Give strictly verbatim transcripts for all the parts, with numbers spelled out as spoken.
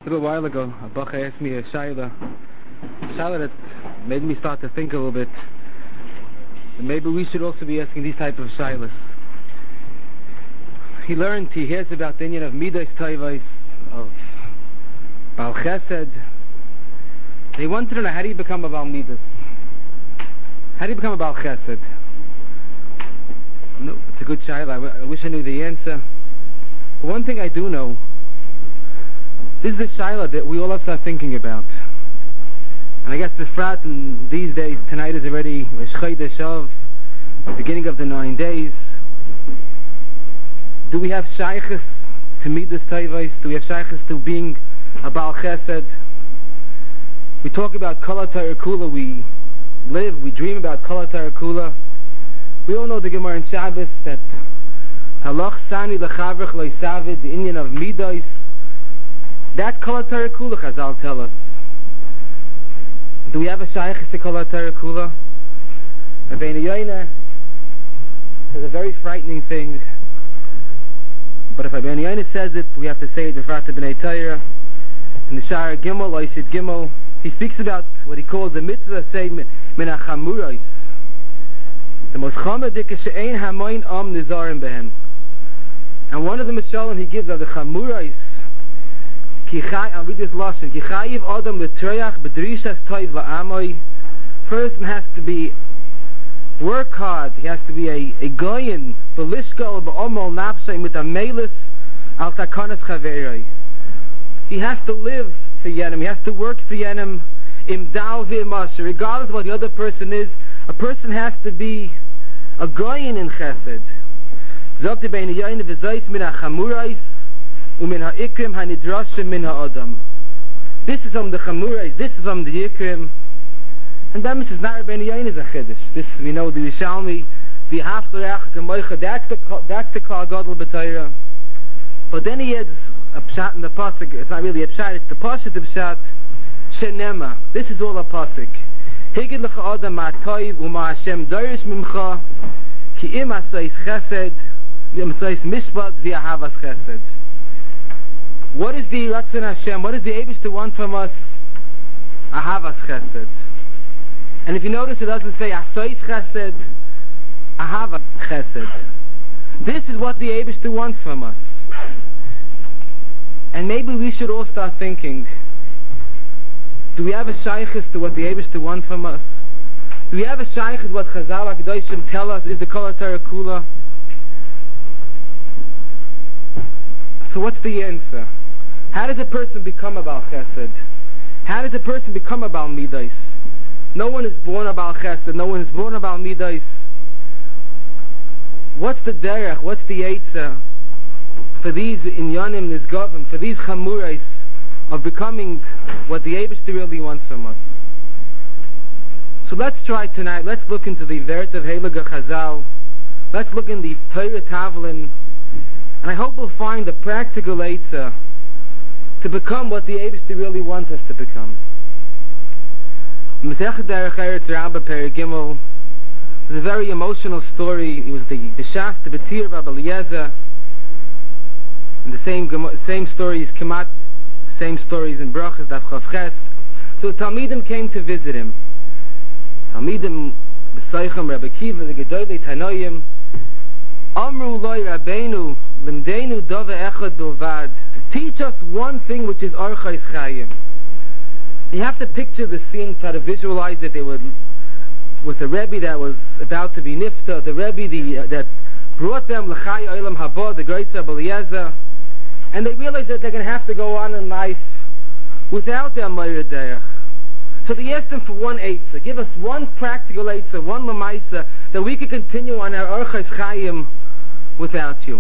A little while ago, a bacha asked me a shaila, a shaila that made me start to think a little bit. And maybe we should also be asking these type of shailas. He learned, he hears about the union of midas tayvais, of Baal Chesed. He wanted to know, how do you become a Baal Midas? How do you become a Baal Chesed? No, it's a good shaila. I, w- I wish I knew the answer. But one thing I do know, this is a shaila that we all have to start thinking about. And I guess the frat in these days, tonight is already Rosh Chodesh Av, the beginning of the nine days. Do we have shaykhs to midas tayvais? Do we have shaykhs to being a Baal Chesed? We talk about Kol HaTorah Kula. We live, we dream about Kol HaTorah Kula. We all know the Gemara in Shabbos that Halach Sani L'Chavrech Lo Yisavid, the Indian of midas. That Kol HaTorah Kula, Chazal tell us. Do we have a shaykhs to Kol HaTorah Kula? Rabbeinu Yoina says a very frightening thing. But if Rabbeinu Yoina says it, we have to say it b'frat b'nei Torah. In the Sha'ar Gimel, Oishid Gimel, he speaks about what he calls the mitzvah, say, min ha-chamurais. The most chamedik is she'ein hamoin am nizarim behen. And one of the mishalim he gives are the chamurais. Ki chay, I'll read this lashon. Ki chayiv adam l'troyach b'drishas toiv la'amoi. Person has to be, work hard. He has to be a, a goyin, b'lishkol b'omol nafshay mit a-melis al takanas chaveroi. He has to live for Yenim. He has to work for Yenim. Im dal v'imasha. Regardless of what the other person is, a person has to be a goyin in chesed. Zot Rabbeinu Yoina v'zois min ha-chamurais umin ha-ikrim ha-nidrashim min ha-adam. This is from the chamurais. This is from the ikrim. And that is not Rabbeinu Yoina's a chiddush. This we know the Yishalmi, the haftarach kamoicha. That's the that's the kol gadol b'Torah. But then he adds a pshat in the pasuk. It's not really a pshat. It's the pasuk of pshat. Shenema. This is all a pasuk. Higid lecha adam ma'atoiv u'ma Hashem dorish mimcha ki im asayis chesed im asayis mishpat v'ahavas chesed. What is the Ratzon Hashem? What is the Eibush to want from us? Ahavas chesed. And if you notice, it doesn't say asayis chesed, ahavas chesed. This is what the Eibush to want from us. And maybe we should all start thinking, do we have a shaykhis to what the Eibush to want from us? Do we have a shaykhis what Chazal HaKadoshim tell us is the Kol HaTorah Kula? So what's the answer? How does a person become a Baal Chesed? How does a person become a Baal Midas? No one is born a Baal Chesed. No one is born a Baal Midas. What's the derech? What's the eitzah for these inyanim nizgavim, for these chamurais of becoming what the Eibush really wants from us? So let's try tonight. Let's look into the Veret of Heilige Chazal. Let's look in the Torah Tavlin. And I hope we'll find a practical eitzah to become what the Eibush really wants us to become. Masechet Derech Eretz Rabbah Perek Gimel. It was a very emotional story. It was the Bishas, the Betir of Rabbi Eliezer. And the same same stories Kemat, same stories in Brachas, Daf Chav Ches. So the Talmidim came to visit him. Talmidim, B'Soichem, Rabbi Kiva, the Gedolei Tanoim. Amru loy Rabbeinu, limdeinu dove echad bilvad. Teach us one thing which is Orchos Chayim. You have to picture the scene, try to visualize it. They were with a Rebbe that was about to be nifta, the Rebbe the, uh, that brought them l'chai olam haba, the great Rabbi Eliezer, and they realized that they're going to have to go on in life without their Meir Derech. So they asked him for one eitzah. Give us one practical eitzah, one lemaisa, that we could continue on our Orchos Chayim without you.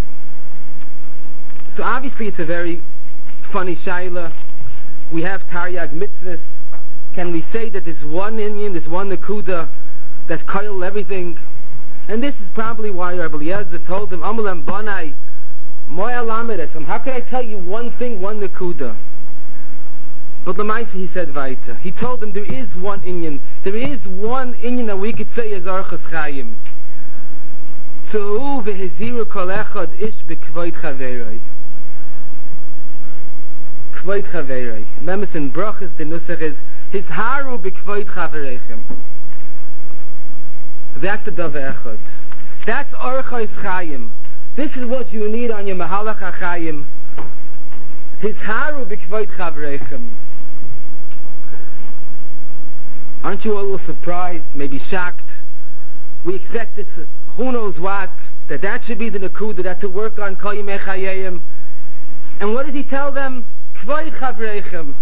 So obviously it's a very funny shaila. We have Taryag mitzvahs. Can we say that there's one Inyan, there's one Nakuda that's koil everything? And this is probably why Rabbi Eliezer told him, Amulam Banai, Moya Lamedes, how can I tell you one thing, one Nakuda? But Lamaisa, he said Vaita. He told them there is one Inyan. There is one Inyan that we could say is Orchos Chayim. Tzu'u v'heziru kol echad ish b'kvoid chaveroi. b'kvoid chaverei. Remember in Brachas, the nusach is Hizharu b'kvoid chavereichem. That's the davar echad. That's Orchos Chayim. This is what you need on your Mahalach HaChayim. Hizharu b'kvoid chavereichem. Aren't you a little surprised, maybe shocked? We expected who knows what, that that should be the Nakuda, that to work on Kol Yimei Chayayim. And what did he tell them? Kvoid chavereichem.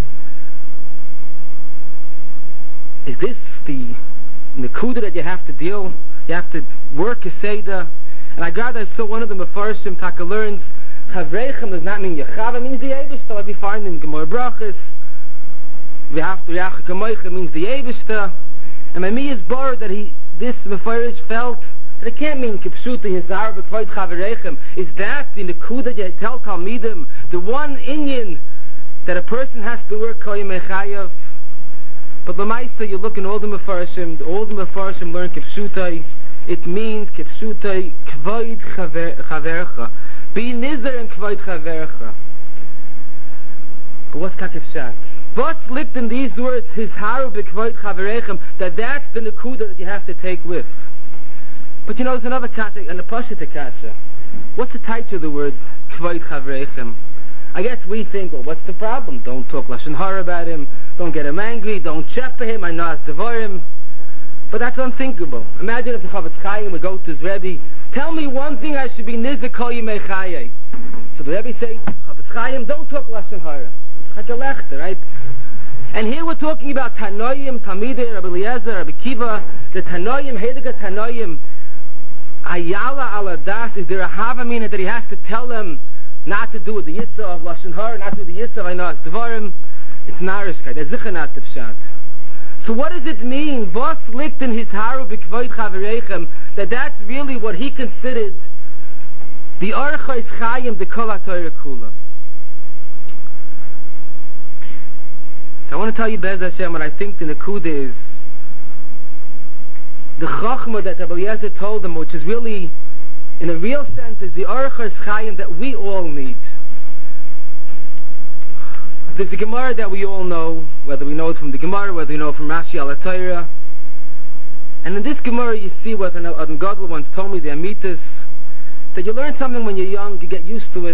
Is this the Nakuda that you have to deal? You have to work a Seder? And I gather I saw one of the Mefarshim Taka learns Chavreichem does not mean Yechav, it means the Eibishter, like we find in Gemara Brachas. V'haftu Yachak Hamoicha means the Eibishter. And my me is bored that he, this Mefarish felt that it can't mean Kipshuta Yizar B'kvoid Chavereichem. Is that the Nakuda you tell Talmidim, the one inyan that a person has to work Kol Yimei Chayav? But Lamaisa, you look in all the Mefarshim, all the Mefarshim learn Kipshutai. It means Kipshutai Kvoid Chavercha. Be Nizar and Kvoid Chavercha. But what's Kakifshat? What's lipped in these words, Hizharu b'kvoid chavereichem, that that's the Nakuda that you have to take with. But you know, there's another kasha, and a Pashita kasha. What's the title of the word, Kvoid chavereichem? I guess we think, well, what's the problem? Don't talk Lashon Hara about him, don't get him angry, don't chepa him, I know Devarim. But that's unthinkable. Imagine if the Chavetz Chaim would go to his Rebbe, tell me one thing I should be Nizar Kol Yimei Chayei. So the Rebbe say, Chavetz Chaim, don't talk Lashon Hara. Right? And here we're talking about Tanoim, Talmidei, Rabbi Eliezer, Rabbi Kiva, the Tanoim, Heilige Tanoim, Ayala ala das. Is there a Havamina that he has to tell them not to do with the Yissa of Lashon Hara, not to do the Yissa of Einas Devarim? It's Narishkeit, it's Zichanat Tefshat. So what does it mean? Vos likt in Hizharu b'kvoid chavereichem, that that's really what he considered the Orchos Chayim, the Kol HaTorah Kula. So I want to tell you, Bez Hashem, what I think the Nakuda is. The Chachma that Rabbi Eliezer told them, which is really, in a real sense, is the Orchos Chayim that we all need. There's a Gemara that we all know, whether we know it from the Gemara, whether we know it from Rashi al Torah. And in this Gemara you see what an Adam Gadol once told me, the Amitas, that you learn something when you're young, you get used to it.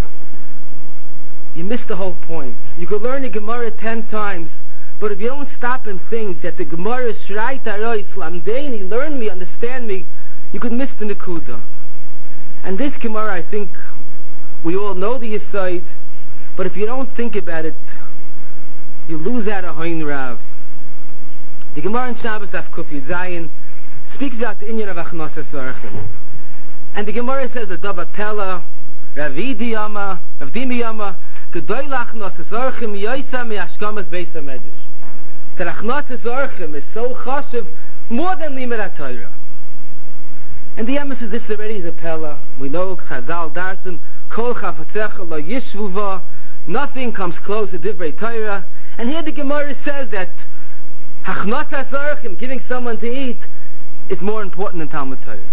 You miss the whole point. You could learn the Gemara ten times, but if you don't stop and think that the Gemara is Shreit Arois, Lamdeini, learn me, understand me, you could miss the Nakuda. And this Gemara, I think, we all know the Yesod, but if you don't think about it, you lose out a Hoin Rav. The Gemara in Shabbos Af Kuf Zayin speaks about the Inyan of Achnasas Orchim. And the Gemara says the Dava Pella, Ravidi Yama, Ravdimi Yama, Gedoy Lachnosas Orchim Yoysa Me Ashkamas Beis HaMedrash. That Achnasas Orchim is so chashiv, more than Limud Torah. And the Yama says this already is a Pella. We know Chazal Darsim, Kol Chafatzecha Lo Yishvuva, nothing comes close to Divrei Torah. And here the Gemara says that Achnasas Orchim, giving someone to eat, is more important than Talmud Torah.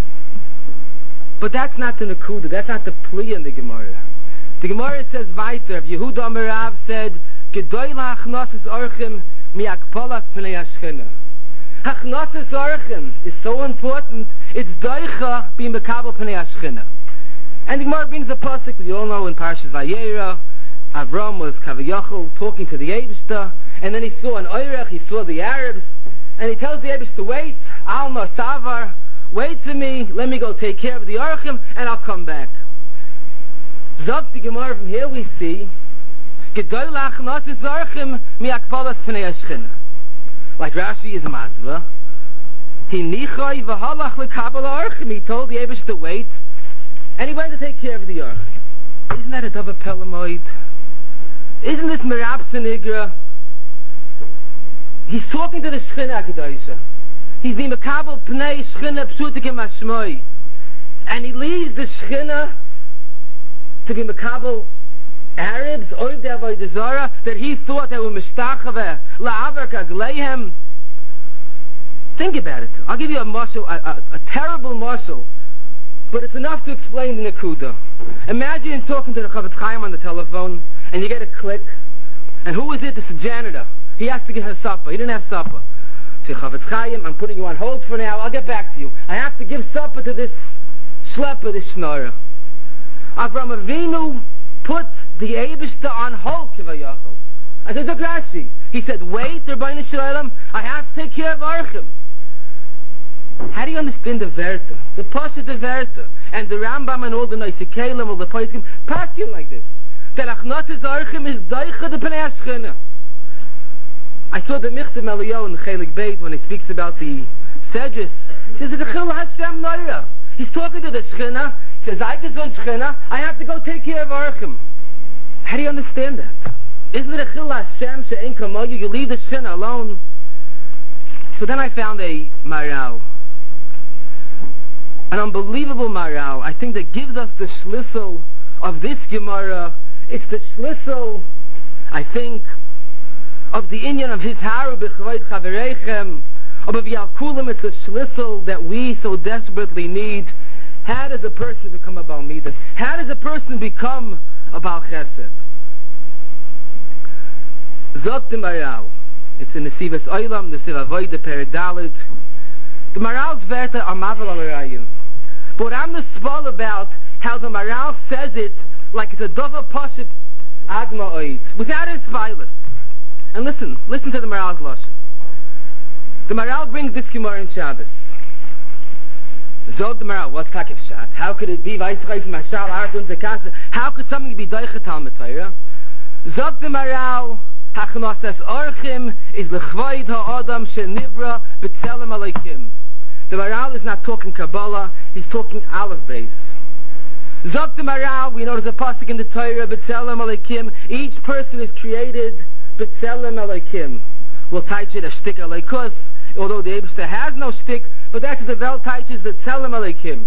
But that's not the Nakuda, that's not the plea in the Gemara. The Gemara says weiter, Yehuda Amarav said, Gedoy la'achnasas orchim mi'akpolas p'nei hashchina. Achnasas orchim is so important, it's doicha b'mekabel p'nei hashchina. And the Gemara brings a pasuk, we all know in Parshas Vayera, Avram was Kaviyachol talking to the Eibishter, and then he saw an Oirech, he saw the Arabs, and he tells the Eibishter, wait, Alma Savar, wait for me, let me go take care of the Orchim, and I'll come back. Zog the Gemara, from here we see, Gedoy la'achnasas orchim mi'akpolas p'nei hashchina. Like Rashi is mazva, he nichoy v'halach l'kabel orchim, he told the Eibush to wait, and he went to take care of the Orchim. Isn't that a Dava Pelamoid? Isn't this Merabsa Nigra? He's talking to the Shechina HaKadoshah. He's the Mekabel Pnei Shechina Psutikim Hashmoi, and he leaves the Shechina to be Mekabel Arabs, Oiv De'avodah Zarah, that he thought they were Mishtachaveh, La'avar Kagleihem. Think about it. I'll give you a marshal, a, a, a terrible marshal, but it's enough to explain the Nakuda. Imagine talking to the Chavetz Chaim on the telephone, and you get a click. And who is it? It's the janitor. He has to get her supper. He didn't have supper. Say, Chavetz Chaim, I'm putting you on hold for now. I'll get back to you. I have to give supper to this schlepper, this schnorrer. Avram Avinu put the Eibishter on hold, Kivayachol. I said, Rashi. He said, wait, Rabbeinu Shalom, I have to take care of Archim. How do you understand the Verta? The Pasha the Verta. And the Rambam and all the Naisikalim, all the Paiskim, paskin like this. That Achnatzes Archim is Daicha de Pnei HaShchina. I saw the Michtav Eliyahu in the Chelik Beit when he speaks about the Sedges. He says, it's a Chil Hashem Noira. He's talking to the Shchina. He says, I can do Shchina. I have to go take care of Archim. How do you understand that? Isn't it a Chil Hashem She'en Kamoyu? You leave the Shchina alone. So then I found a Maral. An unbelievable Maral. I think that gives us the Schlissel of this Gemara. It's the Schlissel, I think, of the Inyan of his Haru B'chavoid Chavereichem, of Yalkulim. It's a Schlissel that we so desperately need. How does a person become a Baal Midas? How does a person become a Baal Chesed? Zot the Maral. It's in the Sivas Oilam, the Siv Avoid, the Peridalit. The Maral's Verta are Mavel al-Rayin. But what I'm the spell about how the Maral says it like it's a Dova Poshit Adma Oid, without its violence. And listen, listen to the Maral's Lashon. The Maral brings this Gemara in Shabbos. Zog the Maral, what's Takif Shat? How could it be Vaisrei from Mashal Artun Zekasha? How could something be Daicha Talmud Torah? Zog the Maral, Hachnosas Orchim is Lechvoid HaAdam Shenivra B'Tzelem Aleikim. The Maral is not talking Kabbalah, he's talking Aleph Beis. Zog the Maral, we know there's a pasuk in the Torah, B'Tzelem Aleikim. Each person is created B'Tzelem Aleikim. We'll teach it a shtick Aleikus, although the Eibishter has no shtick, but that's the Vel teaches B'Tzelem Aleikim.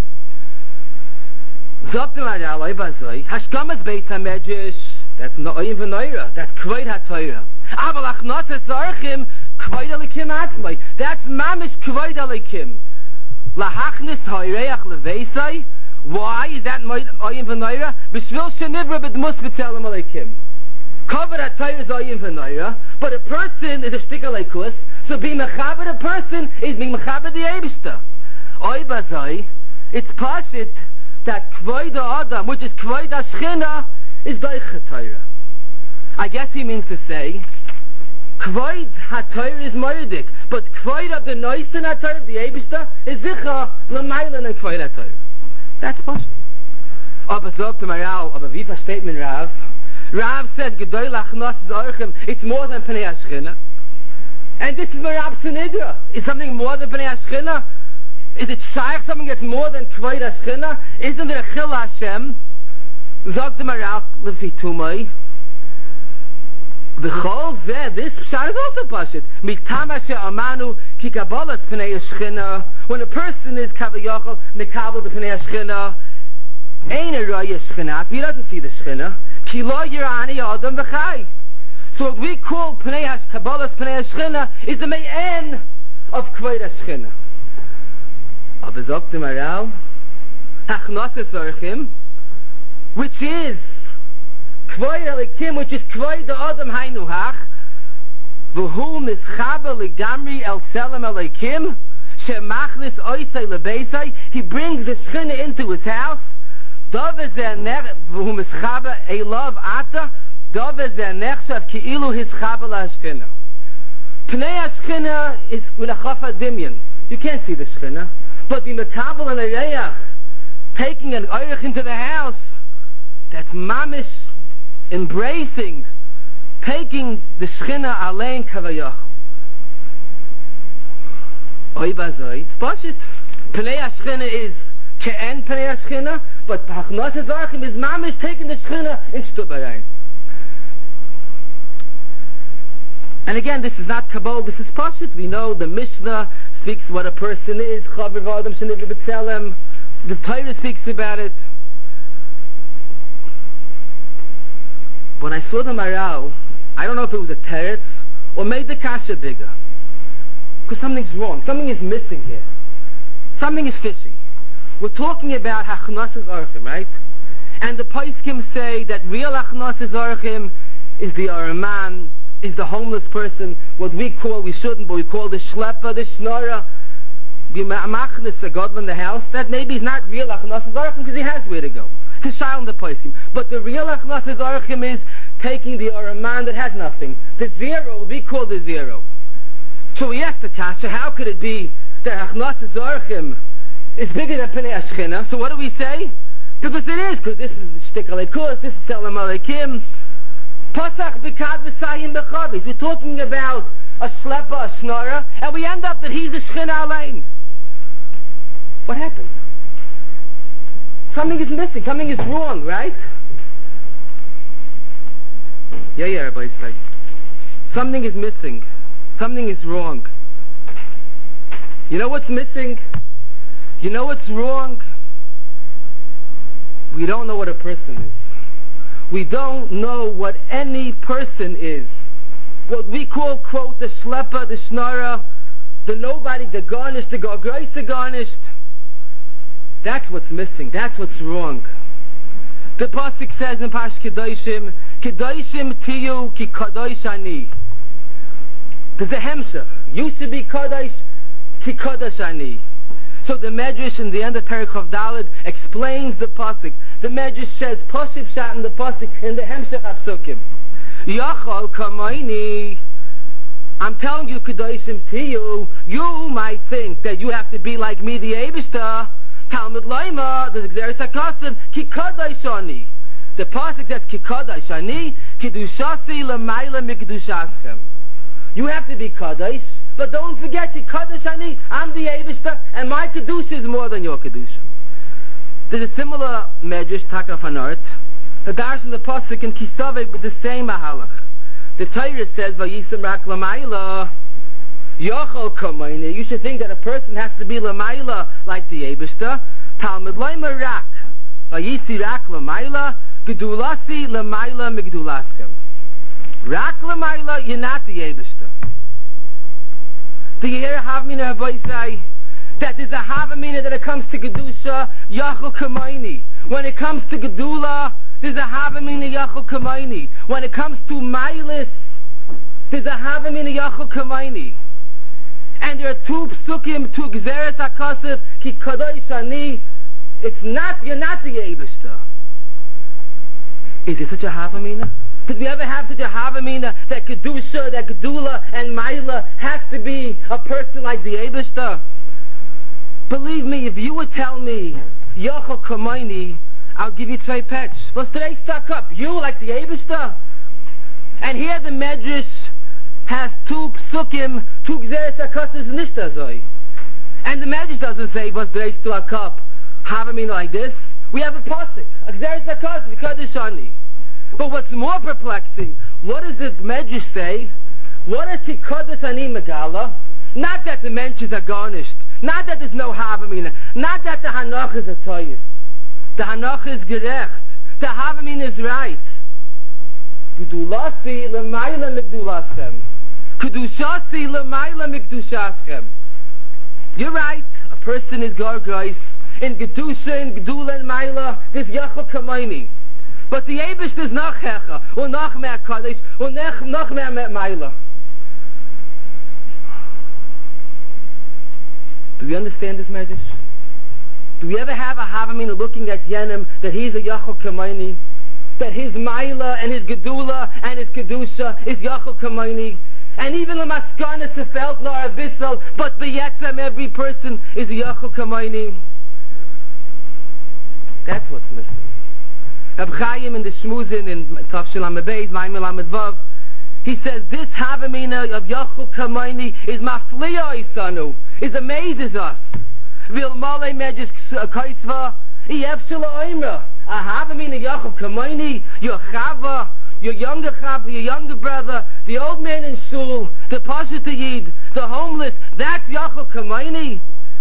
Zog the Maral, Oibazoi, Hashkamas Beis HaMedrash, that's not even Noira, that's Kvoid HaTorah. Aval Achnosas Orchim, Kvoid Aleikim Atzmai. That's Mamish Kvoid Aleikim. Lahachnis Hoireach Leveisai. Why is that Oyim V'Noira? B'shvil Shenivra B'dmus B'Tzelem Aleikim. Covered HaTorah is Oyim V'Noira, but a person is a shtik Aleikus, so being Mechaber a person is being Mechaber the Eibishter. Oy Bazai, it's Pashit that Kvoid HaAdam, which is Kvoid HaShchina, is Daicha Torah. I guess he means to say, Kvoid HaTorah is Moedik, but Kvoid of the Noisin HaTorah, the Eibishter, is Zicha, L'maylan and Kvoid HaTorah. That's possible. Aber sagt the Maral, aber wie versteht man Rav? Rav says, Gedoy Lachnos Zorchem, it's more than Pnei HaShchina. And this is Marab Sinidra. Is something more than Pnei HaShchina? Is it Shaykh something that's more than Kvoid HaShchina? Isn't there a Chil Hashem? Sagt the Maral, Lefi Tumai. The Chol Zeh, this Pshat is also Pashit. Mitama She'amanu Ki Kabbalas Pnei HaShchina. When a person is Kavayachal, Mekabel the Pnei HaShchina, Ein a Raya Shchina, he doesn't see the Shchina. Ki Lo Yirani Adam V'chai. So what we call Pnei HaShchina, Kabbalas Pnei HaShchina, is the Me'en of Kvoid HaShchina. Aber sagt the Maral, Hachnosas Orchim, which is Kvoid Aleikim, which is Kvoid Adam Hainu Hach, V'hu Mischaber Legamri El Tzelem Aleikim, Shemachlis Oisei Lebeisei, he brings the Shchina into his house, Dove Zeh V'hu Mischaber Eilav Ata, Dove Zeh Nechshav Ki'ilu His Chaber LaShchina. Pnei HaShchina is with a Chafa Dimyan. You can't see the Shchina, but the Metabel and a Reach, taking an Oirich into the house, that's Mamish embracing, taking the Shchina Alein Kavayach. Oy Bazoi, it's Pashit. Pnei HaShchina is Ke'en Pnei HaShchina, but Hachnosas Orchim is Mamish taking the Shchina in Stubarein. And again, this is not Kabbalah, this is Pashit. We know the Mishnah speaks what a person is, Chaver V'Adam Shenivra B'Tzelem. The Torah speaks about it. When I saw the Maral, I don't know if it was a teretz or made the kasha bigger, because something's wrong. Something is missing here. Something is fishy. We're talking about Hachnosas Orchim, right? And the Poskim say that real Achnasis Orchim is the Araman, is the homeless person, what we call, we shouldn't, but we call the Shlepper, the Shnora, the Machnis, a godl in the house. That maybe is not real Achnasis Orchim because he has where to go. To shine the Poskim. But the real Achnasis Orchim is taking the Araman that has nothing. The zero, what we call the zero. So we asked the Kasha, how could it be that Achnasis Orchim is bigger than Pnei Ashchina? So what do we say? Because it is, because this is Shtik Aleikus, this is Selam Aleikim. Pasach B'kad V'sayim B'chavis. We're talking about a Shlepper, a Shnora, and we end up that he's a Shchina Alein. What happened? Something is missing, something is wrong, right? Yeah, yeah, everybody say. Something is missing. Something is wrong. You know what's missing? You know what's wrong? We don't know what a person is. We don't know what any person is. What we call, quote, the Shlepper, the Shnora, the nobody, the garnished, the gargoyes, the garnished. That's what's missing. That's what's wrong. The pasuk says in Pash Kedoshim, Kedoshim tiyu ki kadosh ani. There's a hemshech. Used to be kadosh, ki kadosh ani. So the Medrash in the end of Perek Chav Daled explains the pasuk. The Medrash says pasuk shat in the pasuk in the hemshech hapsukim. Yachol kamayni. I'm telling you, Kedoshim tiyu. You might think that you have to be like me, the Eibishter. Talmud Laima, the Xeris HaKasav, Ki Kadosh Ani. The pasuk says Ki Kadosh Ani, Kedushasi L'mayla Mikdushaschem. You have to be Kadosh, but don't forget Ki Kadosh Ani, I'm the Eibishter, and my Kedusha is more than your Kedusha. There's a similar Medrash, Takaf Hanart, the Darsh in the pasuk in Kisaveh with the same Mahalach. The Torah says, Vayisem Rak L'mayla, Yochol Kamayne. You should think that a person has to be Lamaila like the Eibishter. Talmud Laima Rak. Vayisi Rak Lamaila. Gedulasi Lamaila Migdulaskem. Rak Lamaila, you're not the Eibishter. Do you hear Havmina Habaisai? That there's a Havamina that it comes to Gedusha, Yochol Kamayne. When it comes to Gedula, there's a Havamina Yochol Kamayne. When it comes to Mailis, there's a Havamina Yochol Kamayne. And there are two psukim, two Gzeres HaKasav, Ki Kadosh Ani. It's not, you're not the Eibishter. Is it such a Havamina? Did we ever have such a Havamina that Kedusha, that Gedula, and Maila has to be a person like the Eibishter? Believe me, if you would tell me, Yochel Kamayni, I'll give you two pets. What's today stuck up? You like the Eibishter? And here the Medrash has two psukim, two Gzeres HaKasav nishtazoi. And the Medrash doesn't say, what's today stuck up? Havamina like this. We have a pasuk, a Gzeres HaKasav, Kadosh Ani. But what's more perplexing, what does the Medrash say? What is Ki Kadosh Ani Megala? Not that the mentions are garnished, not that there's no Havamina, not that the Hanach is a toyif. The Hanach is gerecht. The Havamina is right. Gedulasi l'mayla mikdulasem. Kedushasi l'mayla mikdushasem. You're right. A person is gargoyes. In Gedusha, in Gedula, and Mayla, there's Yochel Kamayni. But the Eibush is noch Hecha, or noch mehr Kadosh, or noch mehr Mayla. Do we understand this message? Do we ever have a Havamina looking at Yenim that he's a Yochel Kamayni? That his Maila and his Gedula and his Kedusha is Yochel Kamayni? And even the Maskana Sefelt nor Abyssal, but Beyetzem, every person is a Yochel Kamayni. That's what's missing. Reb Chaim in the Shmuzin in Tafshil Amabeid, Maimel Amedvav, he says this Havamina of Yochel Kamayni is Mafliya Isanu, is amazes us. Vil Male Medjis Kaisva, Yefshila Oimra, a Havamina Yochel Kamayni, your Chava, your younger Chava, your younger brother, the old man in Shul, the Pashat Yid, the homeless, that's Yochel Kamayni.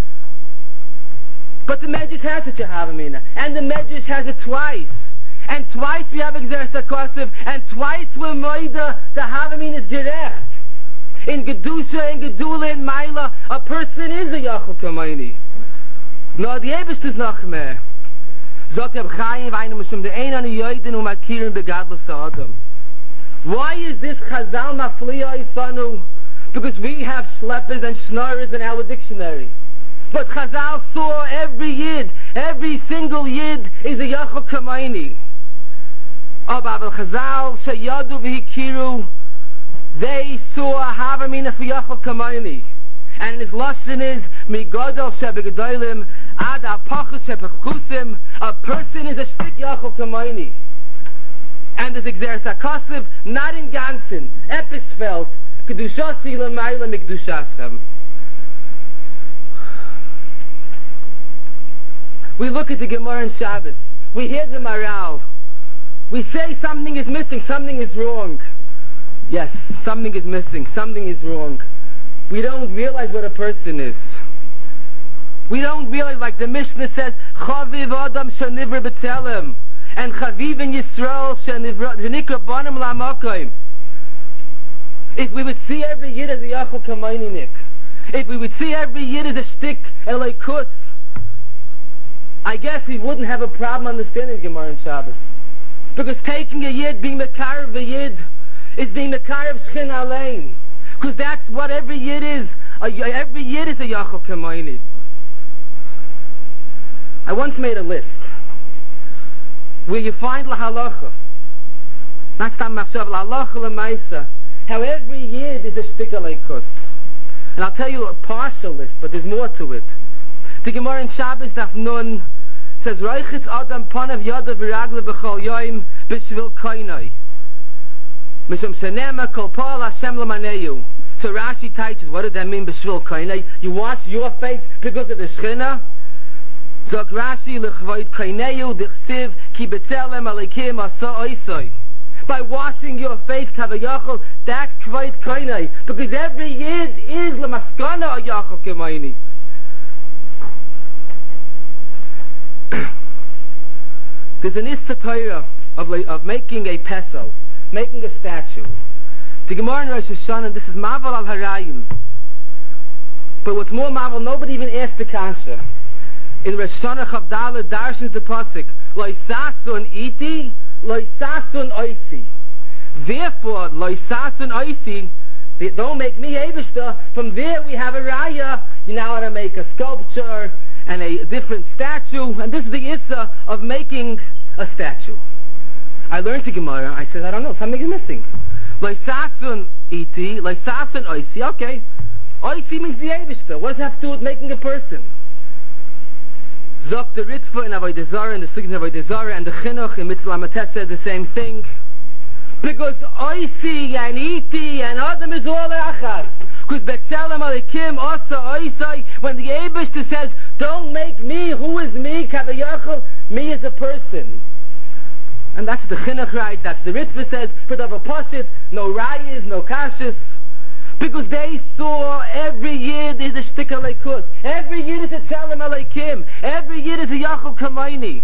But the Medrash has such a Havamina, and the Medrash has it twice. And twice we have Exeres HaKasav, and twice we're Moida, the Havamina is gerecht. In Gedusha, in Gedula, in Maila, a person is a Yochel Kamayni. No, the Eibush is noch mehr. Zot Reb Chaim vayne mishum de ein an yoiden um akirin begadlos adam. Why is this Chazal mafliya isanu? Because we have schleppers and schnorrers in our dictionary. But Chazal saw every yid, every single yid is a Yachol Kamayni. Oh, Babel Chazal sheyadu v'hikiru, they saw a havamina for Yachol Kamayni. And his lesson is migadol shebegedolim ad apachus shebechusim. A person is a shtik Yachol Kamayni. And there's exeres hakasiv not in Gansen, Episfeld, kedushasi l'mayla mikdushasem. We look at the Gemara in Shabbos. We hear the Maral. We say something is missing, something is wrong. Yes, something is missing, something is wrong. We don't realize what a person is. We don't realize, like the Mishnah says, Chaviv Adam Shanivra B'Tzelem, and Chaviv in Yisrael Shanikra Banim La'Makoim. If we would see every yid as a Yachol Kamayni, if we would see every yid as a shtik Elokus, I guess we wouldn't have a problem understanding Gemara and Shabbos. Because taking a yid, being the car of a yid, is being the car of Shchin Alein. Because that's what every yid is. A, every yid is a Yachol Kamayni. I once made a list where you find La Halacha, not Stam Machshav, La Halacha L'Maisa, how every yid is a shtik Elokus. And I'll tell you a partial list, but there's more to it. The Gemara in Shabbos Daf Nun says, Reichitz Adam Panav Yadav V'Ragle B'Chol Yoim B'Shvil Koinai Mishum Shenema Kol Paul Hashem L'Maneyu. So Rashi teaches, what does that mean, B'Shvil Koinai? You wash your face because of the Shechina? Zok Rashi L'Chvoid Koineyu D'Chsiv Ki B'Tzelem Alekim Asa Oisoi. By washing your face, Kavayachol, that's Kvoid Koinai. Because every yid is L'Maskana a Yachol Kamayni. There's an Issa Torah of, of making a peso, making a statue. The Gemara in Rosh Hashanah, this is Maval al Harayim. But what's more Maval, nobody even asked the Kasha. In Rosh Hashanah Chavdala, Darshan the Pasuk, Loi Sasun Iti, Loi Sasun Oisi. Therefore, Loi Sasun Oisi, don't make me Eibishter. From there we have a Raya. You now want to make a sculpture and a different statue, and this is the Issa of making a statue. I learned the Gemara, I said, I don't know, something is missing. Leisasun iti, leisasun oisi, okay. Oisi means the Eibishter. What does it have to do with making a person? Zok the Ritva in Avodah Zarah, and the Sugin of Avodah Zarah, and the Chinuch in Mitzvah Lamatet said the same thing. Because oisi and iti and Adam is all achas. Because B'Tzelem Alekim Asa Oisai, when the Eibishter says, don't make me, who is me, Kavayachol, me as a person. And that's the Chinuch right, that's the Ritva says, for the Pashit, no Rayas, no Kashis. Because they saw every yid is a shtik Elokus. Every yid is a Tzelem Alekim. Every yid is a Yachol Kamayni.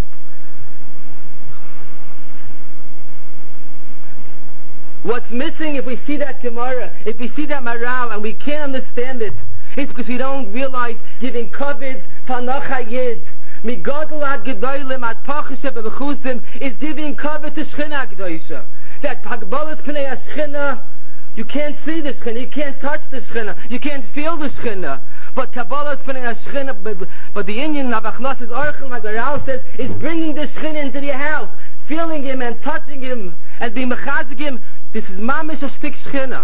What's missing, if we see that Gemara, if we see that Maral, and we can't understand it, it's because we don't realize giving kavod Tanach HaYid. Migadol ad Gedolim ad Pachusha B'Chusim is giving kavod to Shechina G'doisha. That Hagbalas Pnei HaShechina, you can't see the Shechina, you can't touch the Shechina, you can't feel the Shechina. But Kabbalas Pnei HaShechina, but, but the Indian of Achnos's Orchel, like the Maral says, is bringing the Shechina into your house, feeling him and touching him and being mechazik him. This is mamish a stick Shechina.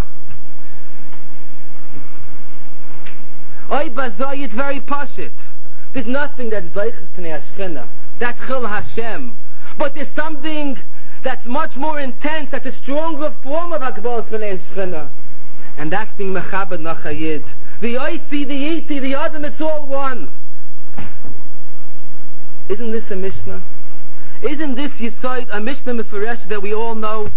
Oy bazoi, it's very pashit. There's nothing that's daichas pnei Shechina. That's chil Hashem. But there's something that's much more intense, that's a stronger form of Hakbalas pnei Shechina. And that's being mechabed nach hayid. The oisi, the iti, the adam, it's all one. Isn't this a Mishnah? Isn't this Yesod, a Mishnah Mefuresh that we all know?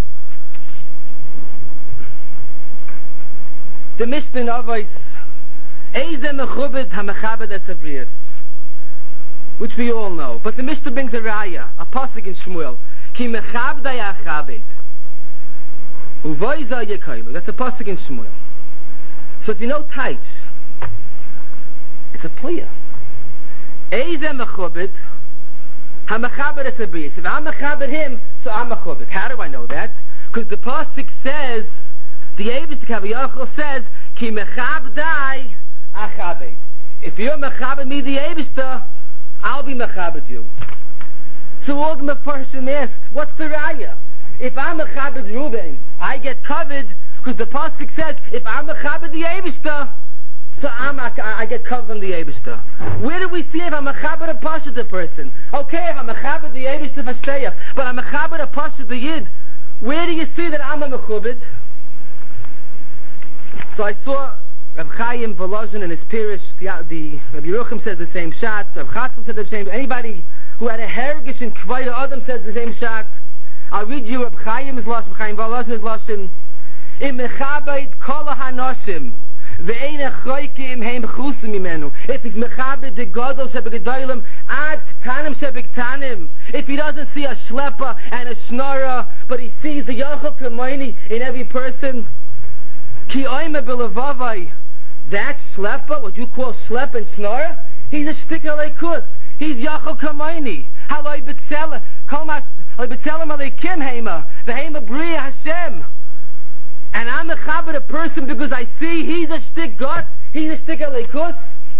The Mishnah in Avos, Eize Mechubed HaMechabed Etzavriyas, which we all know. But the Mishnah brings a Raya, a Pasuk in Shmuel, Ki Mechabdei Achabed, Uvoiza Yekaylu. That's a Pasuk in Shmuel. So if you know Taich, it's a Pliya. Eize Mechubed Hamachaber es abris. If I'm mechaber him, so I'm mechubed. How do I know that? Because the pasuk says, the Eibush Kaviyachol says, Ki mechab dai achabed. If you're mechaber me, the Eibush, I'll be mechaber you. So all the person asks, what's the raya? If I'm mechaber Reuben, I get covered, because the pasuk says, if I'm mechaber the Eibush, so I'm, I, I get covered from the Eibush. Where do we see if I'm mechaber a pasha the person? Okay, if I'm mechaber the Eibush v'shteyach, but I'm mechaber a pasha the Yid. Where do you see that I'm a mechubed? So I saw Rav Chaim Volozhin in his Pirish, the, the Rabbi Yerucham said the same shot, Rav Chatzkel said the same. Anybody who had a hergish and kvayda Adam said the same shot. I'll read you Rav Chaim's lashon, Rav Chaim Volozhin's lashon. Im mechabed kol hanoshim. If he's mechabed the gadol shebegedolim ad tanim shebektanim, if he doesn't see a shlepa and a shnara, but he sees the yachol kamoini in every person, ki oime belavavai, that shlepa, what you call slep and snara, he's a shtika leikus, he's yachol kamoini. Haloi betzela, kol mas, haloi betzelam aleikim hema, v'hema bria Hashem. And I'm a chaber a person because I see he's a shtik God, he's a shtik alikus.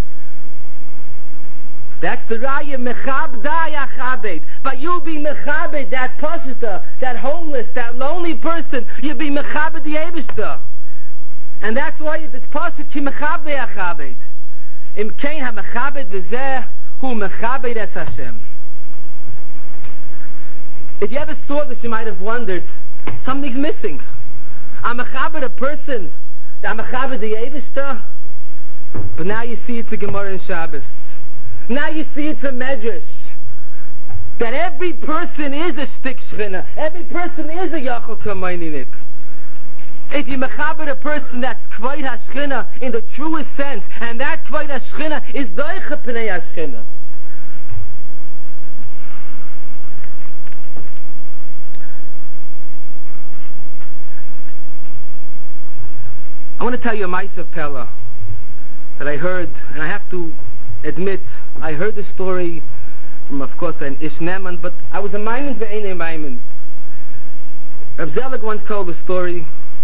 That's the raya mechab daya chabed. But you'll be mechabed that pashita, that homeless, that lonely person. You'll be mechabed the Eibushter. And that's why it's pashit ki mechab daya chabed. Im kein ha mechabed v'zeh hu mechabed es Hashem. If you ever saw this, you might have wondered, something's missing. I'm a chaber a person, I'm a chaber the Eibushter, but now you see it's a Gemara in Shabbos. Now you see it's a Medrash. That every person is a shtik shchina. Every person is a yachol kamayninik. If you mechaber a person that's kvayt hashchina in the truest sense, and that kvayt hashchina is doicha pnei hashchina. I want to tell you a Ma'aser Pella that I heard, and I have to admit, I heard the story from, of course, an Ish Neman, but I was a Maimin ve'enei Maimin. Reb Zelig once told a story.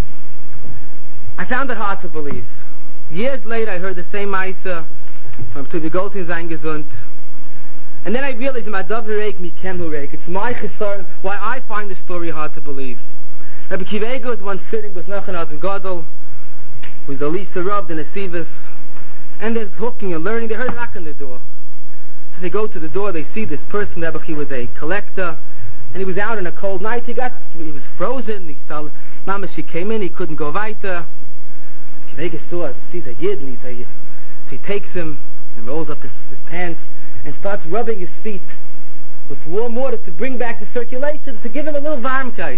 I found it hard to believe. Years later, I heard the same Ma'aser from Tuvi Goldstein Zeingesund, and then I realized my Davireik mi Kemhureik. It's my chesar why I find the story hard to believe. Rabbi Akiva Eiger was once sitting with Nachman and Gadol, with the Lisa Rav, the Nesivas, and they're talking and learning. They heard a knock on the door. So they go to the door, they see this person. Rabbi Akiva was a collector, and he was out on a cold night. He got, he was frozen. He saw Mama, she came in, he couldn't go weiter. Akiva saw, sees a Yid, and he's a, so he takes him and rolls up his, his pants and starts rubbing his feet with warm water to bring back the circulation, to give him a little warmkeit.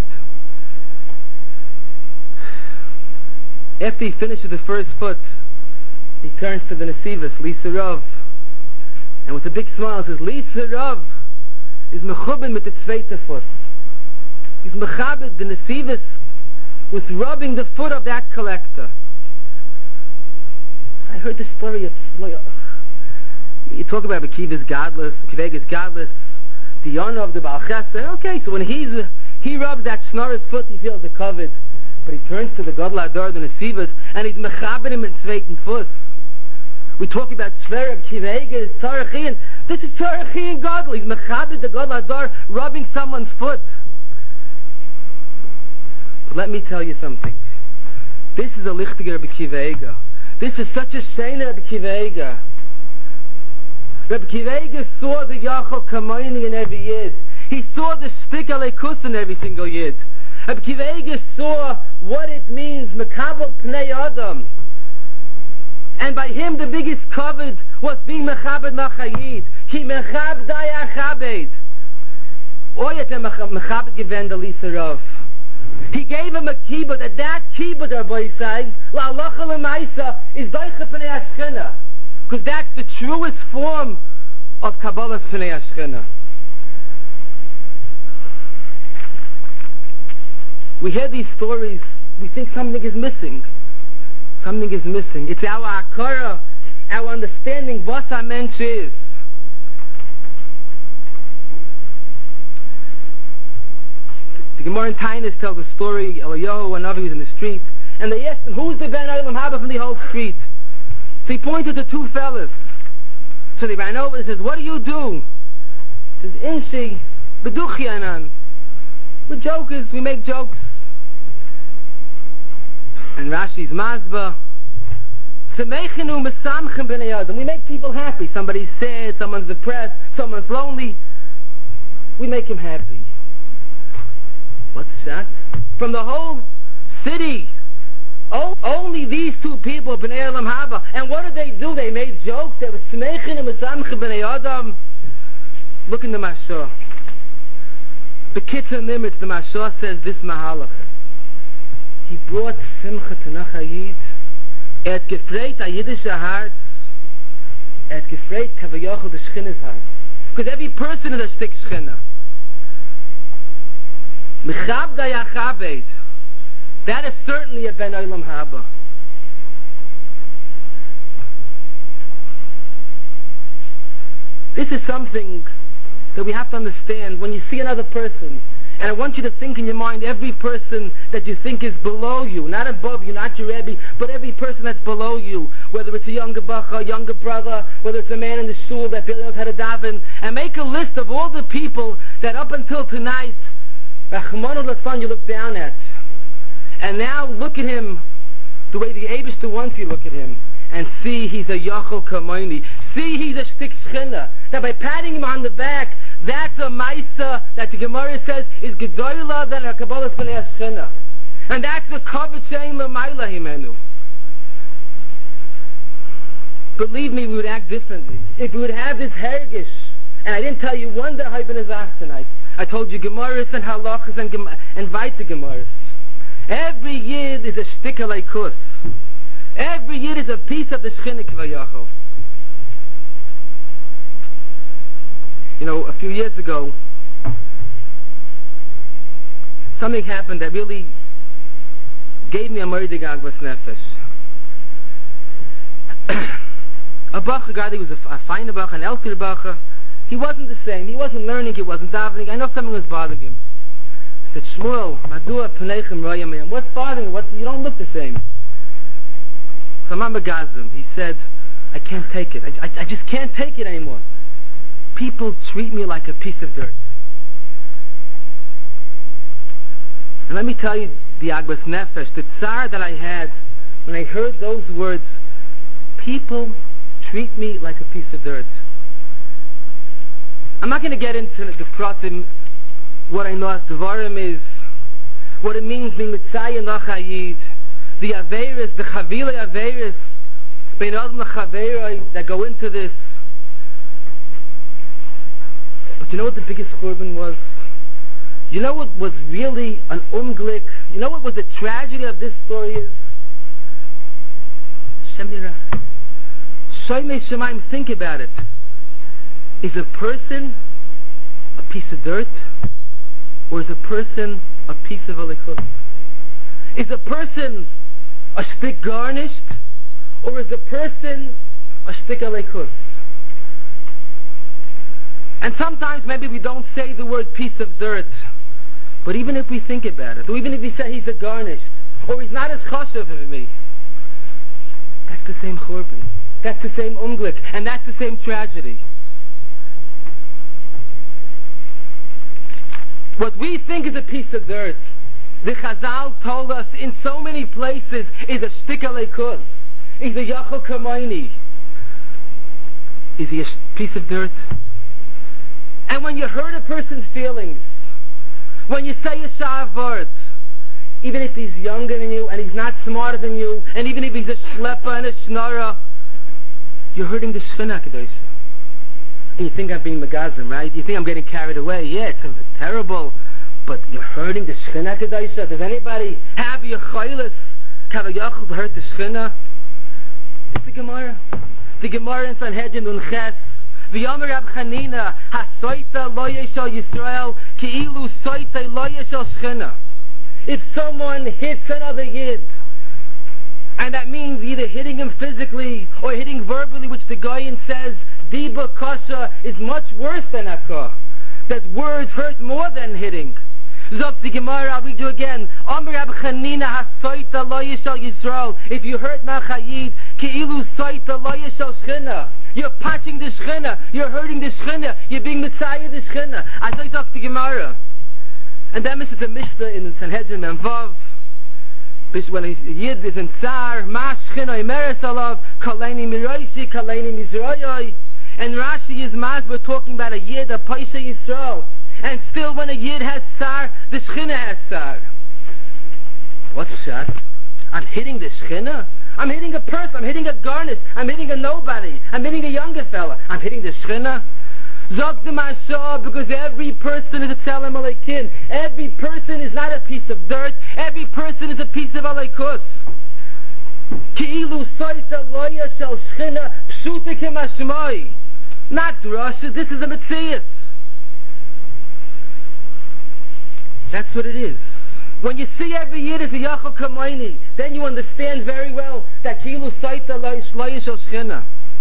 After he finishes the first foot, he turns to the Nesivas, Lisa Rav, and with a big smile says, Lisa Rav is mechubin with the zweite foot. He's mechabed, the Nesivas, with rubbing the foot of that collector. I heard the story of, you talk about Akiva's godless, Akiva's godless, the honor of the Baal Chesed. Okay, so when he's, he rubs that schnorr's foot, he feels a covet. But he turns to the Gadol Adar, the Nesivas, and he's mechaber him in zweiten fuss. We talk about Tzver, Akiva Eiger, Tzarachi, and this is Tzarachi and Gadol. He's mechaber the Gadol Adar, rubbing someone's foot. But let me tell you something. This is a lichtiger Rabbi Akiva Eiger. This is such a sheina Rabbi Akiva Eiger. Rabbi Akiva Eiger saw the Yachol Kamoini in every Yid. He saw the Shtik Aleikus in every single Yid. Rabbi Akiva Eiger saw what it means, Mekabel Pnei Adam. And by him the biggest covered was being Mechabed Nachayid. Ki Mechab Daya Chabed. Oyet Mechabed Gevend Lisa Rav. He gave him a kibbutz, and that kibbutz, Rabbi says, La'alacha L'maisa, is Doicha Pnei Hashchina. Because that's the truest form of Kabbalah's Pnei Hashchina. We hear these stories, we think something is missing. Something is missing. It's our akara, our understanding what a mensch is. The Gemara in Tainus tells a story, Eliyahu, a Navi was in the street, and they asked him, who's the Ben Olam Haba from the whole street? So he pointed to two fellas. So they ran over and says, what do you do? He says, Inshi, Beduchianan. We're jokers, we make jokes. And Rashi's Mazba, Tzemechenu Mesamchem B'nei Adam. We make people happy. Somebody's sad, someone's depressed, someone's lonely. We make him happy. What's that? From the whole city, oh, only these two people, B'nei Olam Haba. And what did they do? They made jokes. They were Tzemechenu Mesamchem B'nei Adam. Look in the Mashah. The Kitzur Nimitz, the Mashah says this Mahalach. He brought Simcha to Nachayid. Er hat gefreit a Yiddische Hart. Er hat gefreit Kavayachal the Shchina's heart. Because every person is a stick Shchina. Mechabda Yachabed. That is certainly a Ben Olam Haba. This is something that we have to understand when you see another person. And I want you to think in your mind every person that you think is below you, not above you, not your Rebbe, but every person that's below you, whether it's a younger bacha, a younger brother, whether it's a man in the shul that barely knows how to daven, and make a list of all the people that up until tonight, Rachmanu Litzlan, you look down at. And now look at him the way the Eibishter wants you to look at him, and see he's a Yachol Kamoini. See he's a Shtik Shchina. That by patting him on the back, that's a Maisa that the Gemara says is Gedoyla than a Kabbalah B'nei Shchina. And that's the Kavod Shein L'mayla Himenu. Believe me, we would act differently. If we would have this Hergish, and I didn't tell you one Da'ai Ben Azach tonight. I told you Gemaras and Halachas and, Gem- and Vaita Gemaras. Every Yid is a Shtik Aleikus. Every Yid is a piece of the Shchina K'vayachol. You know, a few years ago, something happened that really gave me a Murdig Agbas Nefesh. A Bacha guy, he was a, a fine Bacha, an Elkir Bacha. He wasn't the same. He wasn't learning, he wasn't davening. I know something was bothering him. I said, Shmuel, Madua Pneichem Royam, what's bothering you? What, you don't look the same. So I'm Gazim. He said, I can't take it. I, I, I just can't take it anymore. People treat me like a piece of dirt. And let me tell you the Agbas Nefesh, the tsar that I had when I heard those words, people treat me like a piece of dirt. I'm not going to get into the pratim, what I know as Devarim is, what it means being Mitzayah Nachayid, the Averis, the Chavila Averis, Bein Adam L'Chaverai that go into this. But you know what the biggest Churban was? You know what was really an umglik? You know what was the tragedy of this story is? Shemira. Shoymei Shemaim, think about it. Is a person a piece of dirt? Or is a person a piece of alikus? Is a person a stick garnished? Or is a person a stick alikus? And sometimes maybe we don't say the word piece of dirt, but even if we think about it, or even if we say he's a garnished, or he's not as chashav of me, that's the same churban, that's the same umglik, and that's the same tragedy. What we think is a piece of dirt, the Chazal told us in so many places, is a shtik aleikus, is a yachol kamoini. Is he a sh- piece of dirt? And when you hurt a person's feelings, when you say a sha'av word, even if he's younger than you and he's not smarter than you, and even if he's a shlepa and a shnara, you're hurting the Shechina Kedosha. And you think I'm being megazim, right? You think I'm getting carried away. Yeah, it's, it's terrible, but you're hurting the Shechina Kedosha. Does anybody have your chaylis kavayachol to hurt the Shechina? It's the Gemara. The Gemara in Sanhedrin Unches. V'yomer Rab Chanina, ha-soita lo yeshal Yisrael, ki'ilu soita lo yeshal Shechina. If someone hits another Yid, and that means either hitting him physically or hitting verbally, which the Goyen says, Diba Kasha is much worse than Akka. That words hurt more than hitting. Zog the Gemara, I'll read you again. Amr Rab Chanina hasoita lo yishal Yisrael. If you heard Machayid, Ki'ilu soita lo yishal Shchina. You're patching the Shchina. You're hurting the Shchina. You're being Messiah the Shchina. I say Zog the Gemara. And then this is a Mishnah in Sanhedrin and Vav. When a Yid is in Tsar, Ma Shchina Imeres Alav, Kaleini Miroishi, Kaleini Mizroyoi. And Rashi is Maz, we're talking about a Yid, a Paisha Yisrael. And still when a Yid has Tsar, the Shechina has Tsar. What's Shas? I'm hitting the Shechina? I'm hitting a person, I'm hitting a garnet, I'm hitting a nobody, I'm hitting a younger fella. I'm hitting the Shechina? Zog the Mashah, because every person is a Tzelem Aleikin. Every person is not a piece of dirt. Every person is a piece of Aleikus. Ki'ilu soita loya shel Shechina pshuta k'mashmoi. Not drushes, this is a Metzias. That's what it is. When you see every Yid as a Yachal Kamoini, then you understand very well that Ki'ilu soita loya shel Shechina.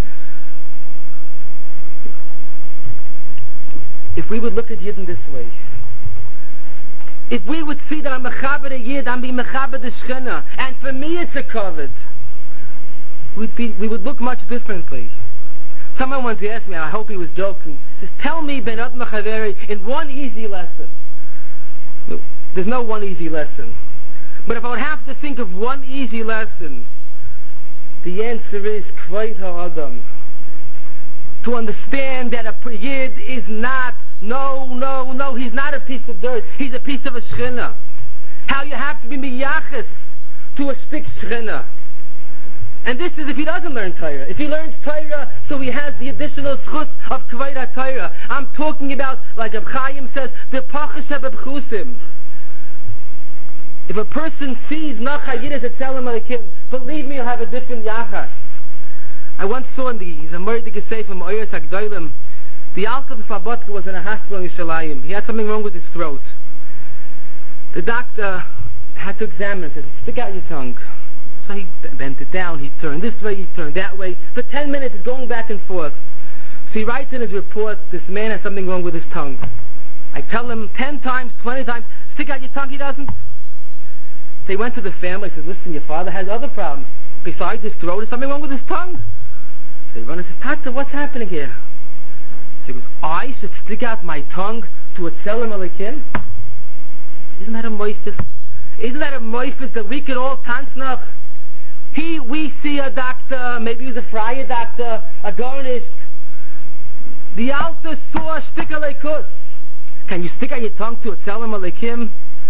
If we would look at Yid in this way, if we would see that I'm mechaber a Yid, I'm being mechaber the Shechina, and for me it's a covet, we'd be, we would look much differently. Someone once asked me, I hope he was joking, he says, tell me Ben Ad Mechaveri in one easy lesson. There's no one easy lesson. But if I would have to think of one easy lesson, the answer is Kvod HaAdam. To understand that a Yid is not, no, no, no, he's not a piece of dirt, he's a piece of a Shechina. How you have to be miyachas to a stick Shechina. And this is if he doesn't learn Torah. If he learns Torah, so he has the additional schus of Kvod HaTorah. I'm talking about, like Reb Chaim says, the Pachas HaBebchusim. If a person sees Nacha Yid as a Tzelem Aleikim, believe me, you'll have a different yachas. I once saw in the, he's a Murdi Gesei from Oyers HaGdolim, the Alter Fabotka was in a hospital in Yerushalayim. He had something wrong with his throat. The doctor had to examine him. He said, stick out your tongue. So he bent it down, he turned this way, he turned that way. For ten minutes he's going back and forth. So he writes in his report, this man has something wrong with his tongue. I tell him ten times, twenty times, stick out your tongue, he doesn't. So he went to the family, he says, listen, your father has other problems. Besides his throat, there's something wrong with his tongue. So he runs and says, Tata, what's happening here? So he goes, I should stick out my tongue to a Tzelem Aleikim? Isn't that a moifis? Isn't that a moifis that we could all tanznach? He, we see a doctor, maybe he's a friar doctor, a garnished. The Alter saw a stick Aleikus. Can you stick out your tongue to a Tzelem Aleikim?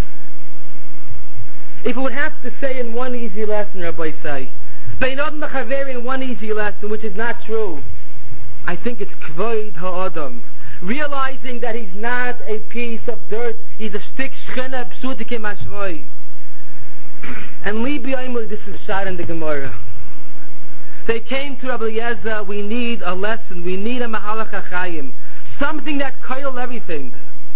If we would have to say in one easy lesson, Rabbi say, Bein Adam Mechaveri in one easy lesson, which is not true, I think it's Kvod HaAdam. Realizing that he's not a piece of dirt, he's a stick Shechina Pshuta K'mashmoi. And Libi Aimul, this is shot in the Gemara. They came to Rabbi Eliezer, we need a lesson, we need a Mahalach HaChaim, something that koil everything.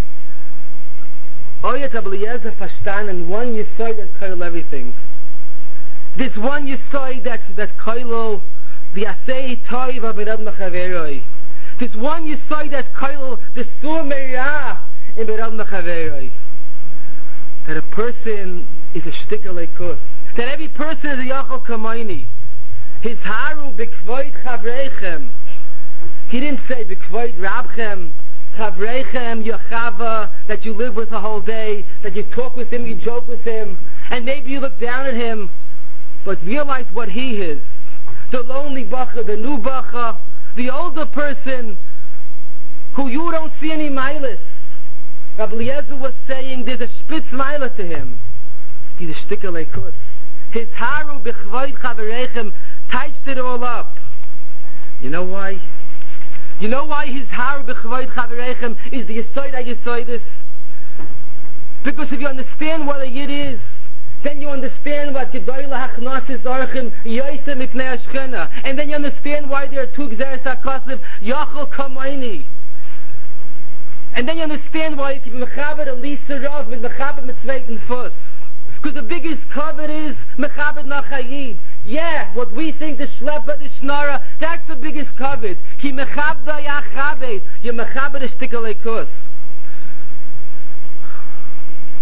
Oyet Rabbi Eliezer verstanden one Yesod that koil everything. This one Yesod that that koil the Asei Toiv Ben Ad Mechaveri. This one Yesod that koil the Sur Meirah in Ben Ad Mechaveri. That a person is a shtik Aleikus. That every person is a Yachal Kamoini. His haru b'kvoid chavreichem. He didn't say b'kvoid rabchem, chavreichem, yachava, that you live with the whole day, that you talk with him, you joke with him, and maybe you look down at him, but realize what he is. The lonely bacha, the new bacha, the older person, who you don't see any milas. Rabbi Eliezer was saying there's a spitz milah to him. He's a shtik Aleikus. His haru b'chvoid chavreichem types it all up. You know why? You know why his haru b'chvoid chavreichem is the Yesod HaYesodis? Because if you understand what a Yid is, then you understand what Gedoyle HaChnasis Orchim Yoyse Mipnei HaShchina, and then you understand why there are two Gzeres HaKosiv Yachol Kamoini. And then you understand why you keep Mechaber Elisa Rav with Mechaber Mitzveit and Fuss. Because the biggest covet is Mechaber Nachayid. Yeah, what we think the Shlepa, the Shnara, that's the biggest covet. Ki Mechabda Yachabed, you Mechaber the Shtik Aleikus.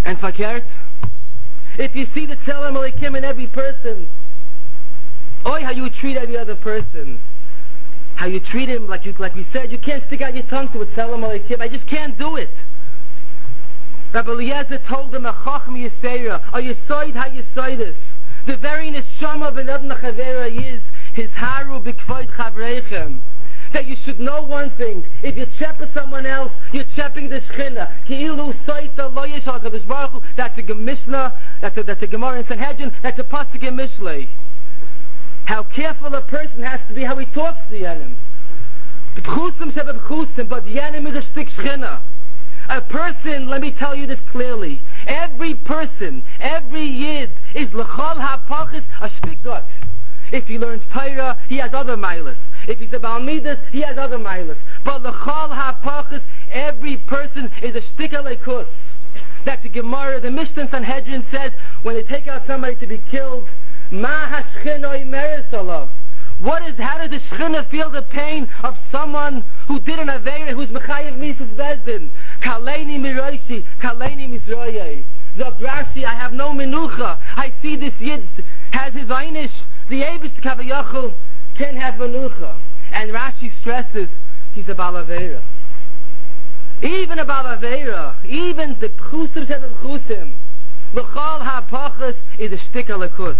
and verkehrt. If you see the Tzelem Elokim in every person, oi, how you treat every other person, how you treat him, like you, like we said, you can't stick out your tongue to a Tzelem Elokim. I just can't do it. Rabbi Eliezer told him, a Chacham Yisera, are you soid, how you soid this? The very neshama of another Chavera is his haru b'kvoid Chavreichem. That you should know one thing: if you chepper someone else, you're chepping the Shechina. Ki'ilu soita lo yesh al Kadosh Baruch Hu. That's a Gemishna. That's a that's a Gemara in Sanhedrin. That's a pasuk in Mishlei. How careful a person has to be how he talks to the enemy. B'chusim shebeb chusim, but the enemy is a stick Shechina. A person, let me tell you this clearly, every person, every yid is l'chol ha'pachis a shtik dot. If he learns Torah, he has other milas. If he's a Baal Midas, he has other milas. But l'chol ha'pachis, every person is a shtik alekus. That the Gemara, the Mishnah Sanhedrin says, when they take out somebody to be killed, ma hashchina imeres alav. What is, how does the Shechina feel the pain of someone who did an Aveira, who's Mechayev Mises Bezdin? Kaleini Miroishi, Kaleini Misroyei. Zok Rashi, I have no menucha. I see this Yid has his Einish. The Eibush Kavayachal can't have menucha. And Rashi stresses, he's a Baal Aveira. Even a Baal Aveira, even the Pchusim Shebeb Pchusim, L'chol HaPachas is a shtik alakus.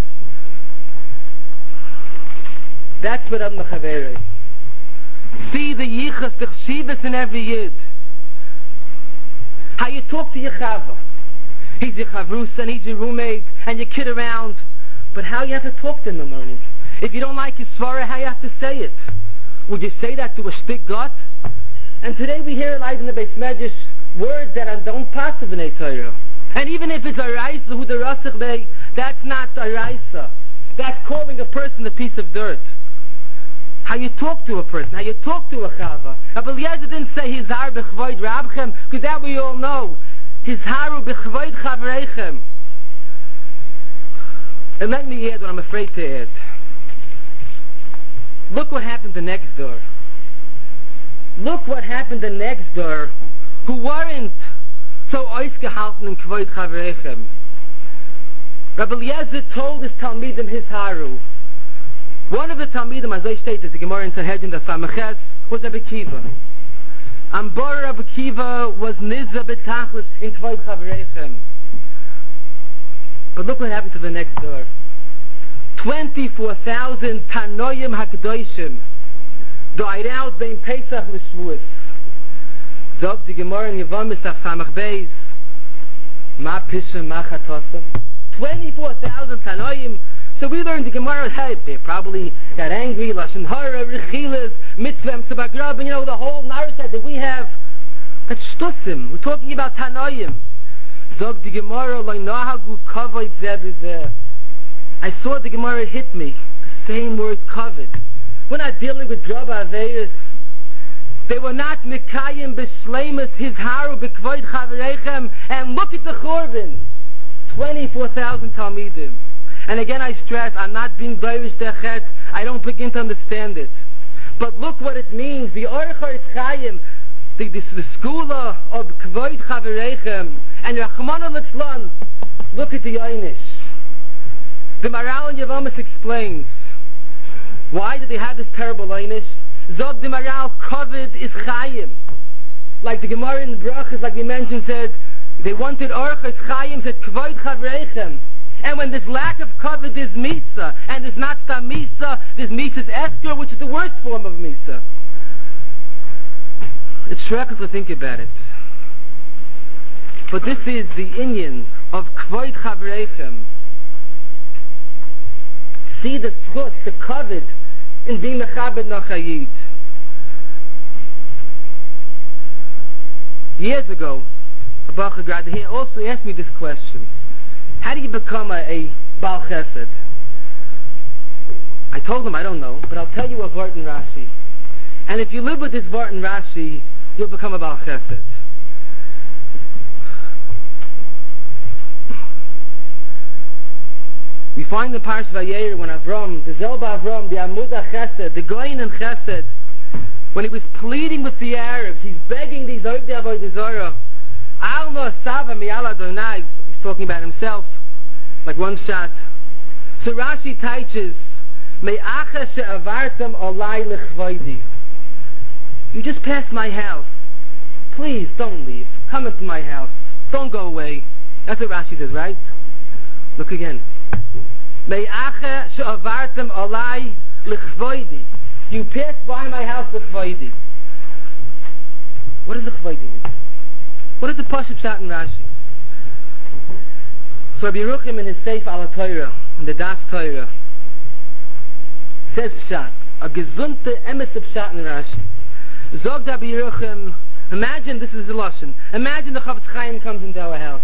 That's what I'm Chaveri. See the yichas, the chshivas in every yid. How you talk to your chava. He's your chavrusa and he's your roommate and you kid around. But how you have to talk to him in the morning. If you don't like his svara, how you have to say it. Would you say that to a shtik gut? And today we hear like in the Beis Medrash words that are don't pass in a Torah. And even if it's a raisa who the rasach bay, that's not a raisa. That's calling a person a piece of dirt. How you talk to a person, how you talk to a chava. Rabbi Eliezer didn't say his har b'chvoid rabchem, because that we all know. His haru b'chvoid chavreichem. And let me add what I'm afraid to add. Look what happened the next door. Look what happened the next door, who weren't so oisgehalten in kvoid chavreichem. Rabbi Eliezer told his Talmidim his haru. One of the Talmidim, as I stated, the Gemara in Sanhedrin, the Samaches, was Rabbi Kiva. And Bor Rabbi Kiva was Nizra B'tachlis in Kvoid Chavreichem. But look what happened to the next door. twenty-four thousand Tanoim HaKadoshim died out bein Pesach L'Shvuos. Zog the Gemara in Yevamis Af Samach Beis, Ma Pishem Ma Chatosam. twenty-four thousand Tanoim. So we learned the Gemara, hey, they probably got angry, Lashon Hara, Rechilas, Mitzvah, Tzabagrab, and you know, the whole narrative that we have. That's Shtusim. We're talking about Tanoim. Zog the Gemara, Lo Nahagu Kavod Zeh B'Zeh. I saw the Gemara hit me. The same word, covet. We're not dealing with Drab Averis. They were not Mikayim B'Shleimus, his Haru B'Kvoid Chavreichem, and look at the Churban. twenty-four thousand Talmidim. And again I stress, I'm not being Dorish Dechet, I don't begin to understand it. But look what it means, the Orchar Chaim, the, the, the school of Kvoid Chavreichem, and Rachmana Litzlan, look at the Einish. The Maral in Yevamis explains, why did they have this terrible Einish? Zog the Maral, Kovid is Chaim. Like the Gemara in Brachas, like we mentioned, said, they wanted Orchar Chaim, said Kvoid Chavreichem. And when there's lack of covet, there's Misa. And there's not some Misa, there's Misa's Esker, which is the worst form of Misa. It's shrecked to think about it. But this is the inyan of Kvoid Chavreichem. See the schut, the covet, in being Mechabed Nachayid. Years ago, a Bacha Grad, he also asked me this question. How do you become a, a Baal Chesed? I told him I don't know, but I'll tell you a Vart in Rashi. And if you live with this Vart in Rashi, you'll become a Baal Chesed. We find the Parsh Vayera when Avram, the Zelba Avram, the Amuda Chesed, the Goyin in Chesed, when he was pleading with the Arabs, he's begging these Oivdei Avodah Zarah, Alma Sava Mi'ala Donai, he's talking about himself, like one shot. So Rashi teaches, Me'acha she'avartam olai l'chvoidi. You just passed my house. Please, don't leave. Come into my house. Don't go away. That's what Rashi says, right? Look again. Me'acha she'avartam olai l'chvoidi. You passed by my house l'chvoidi. What does l'chvoidi mean? What is the Pashup Pshat in Rashi? So Rabbi Yeruchim in his Seif Ala Torah, in the Das Torah, says Pshat, a gesunte emes Pshat in Rashi. Zog Rabbi Yeruchim, imagine, this is the Lashon, imagine the Chavetz Chaim comes into our house.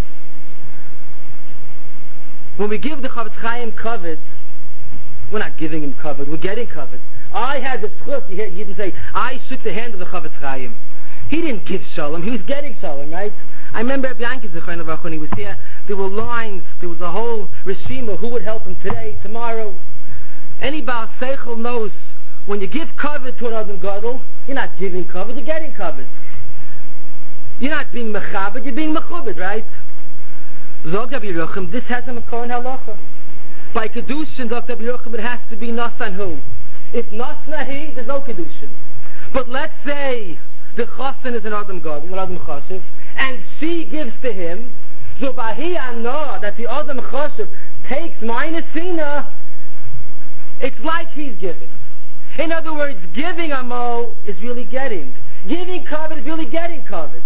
When we give the Chavetz Chaim covet, we're not giving him covet, we're getting covet. I had the schut, he didn't say, I shook the hand of the Chavetz Chaim. He didn't give shalom, he was getting shalom, right? I remember Rabbi Yankee Zechron when he was here, there were lines, there was a whole reshima, who would help him today, tomorrow. Any Baal Seichel knows, when you give covet to an Adam Gadol, you're not giving covet, you're getting covet. You're not being mechabed, you're being mechubed, right? Zog Rabbi Yeruchim, this has a makor in halacha. By kedushin, Zog Rabbi Yeruchim, it has to be nasan hu. If nasnahi, there's no kedushin. But let's say the chosin is an Adam Gadol, an Adam Choshev, and she gives to him, so bahi anah, that the Adam Choshev takes my nesina, it's like he's giving. In other words, giving amo is really getting. Giving covet is really getting covet.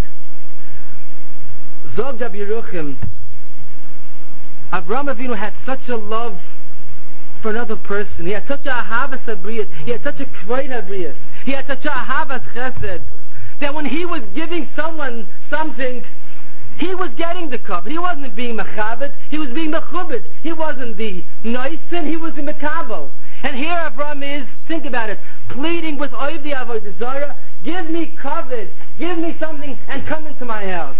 Zog Rabbi Yeruchim, Avraham Avinu had such a love for another person. He had such a ahavas abriyas. He had such a kvod abriyas. He had such a ahavas chesed, that when he was giving someone something, he was getting the covet. He wasn't being mechabed, he was being mechubed. He wasn't the noisin, he was the mekabel. And here Avraham is, think about it, pleading with Oivdi Avodah Zarah, give me covet, give me something, and come into my house.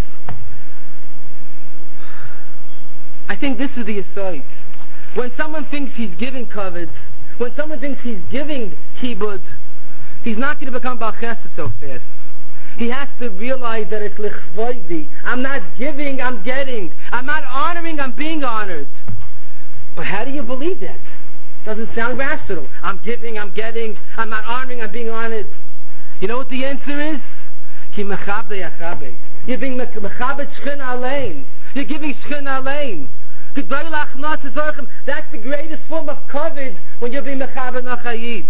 I think this is the aside. When someone thinks he's giving covet, when someone thinks he's giving kibud, he's not going to become Baal Chesed so fast. He has to realize that it's lichvoidi. I'm not giving, I'm getting. I'm not honoring, I'm being honored. But how do you believe that? Doesn't sound rational. I'm giving, I'm getting. I'm not honoring, I'm being honored. You know what the answer is? Ki mechabde yachabe. You're being mechabed shchin alein. You're giving shchin alein. That's the greatest form of covet when you're being mechabed nachayid.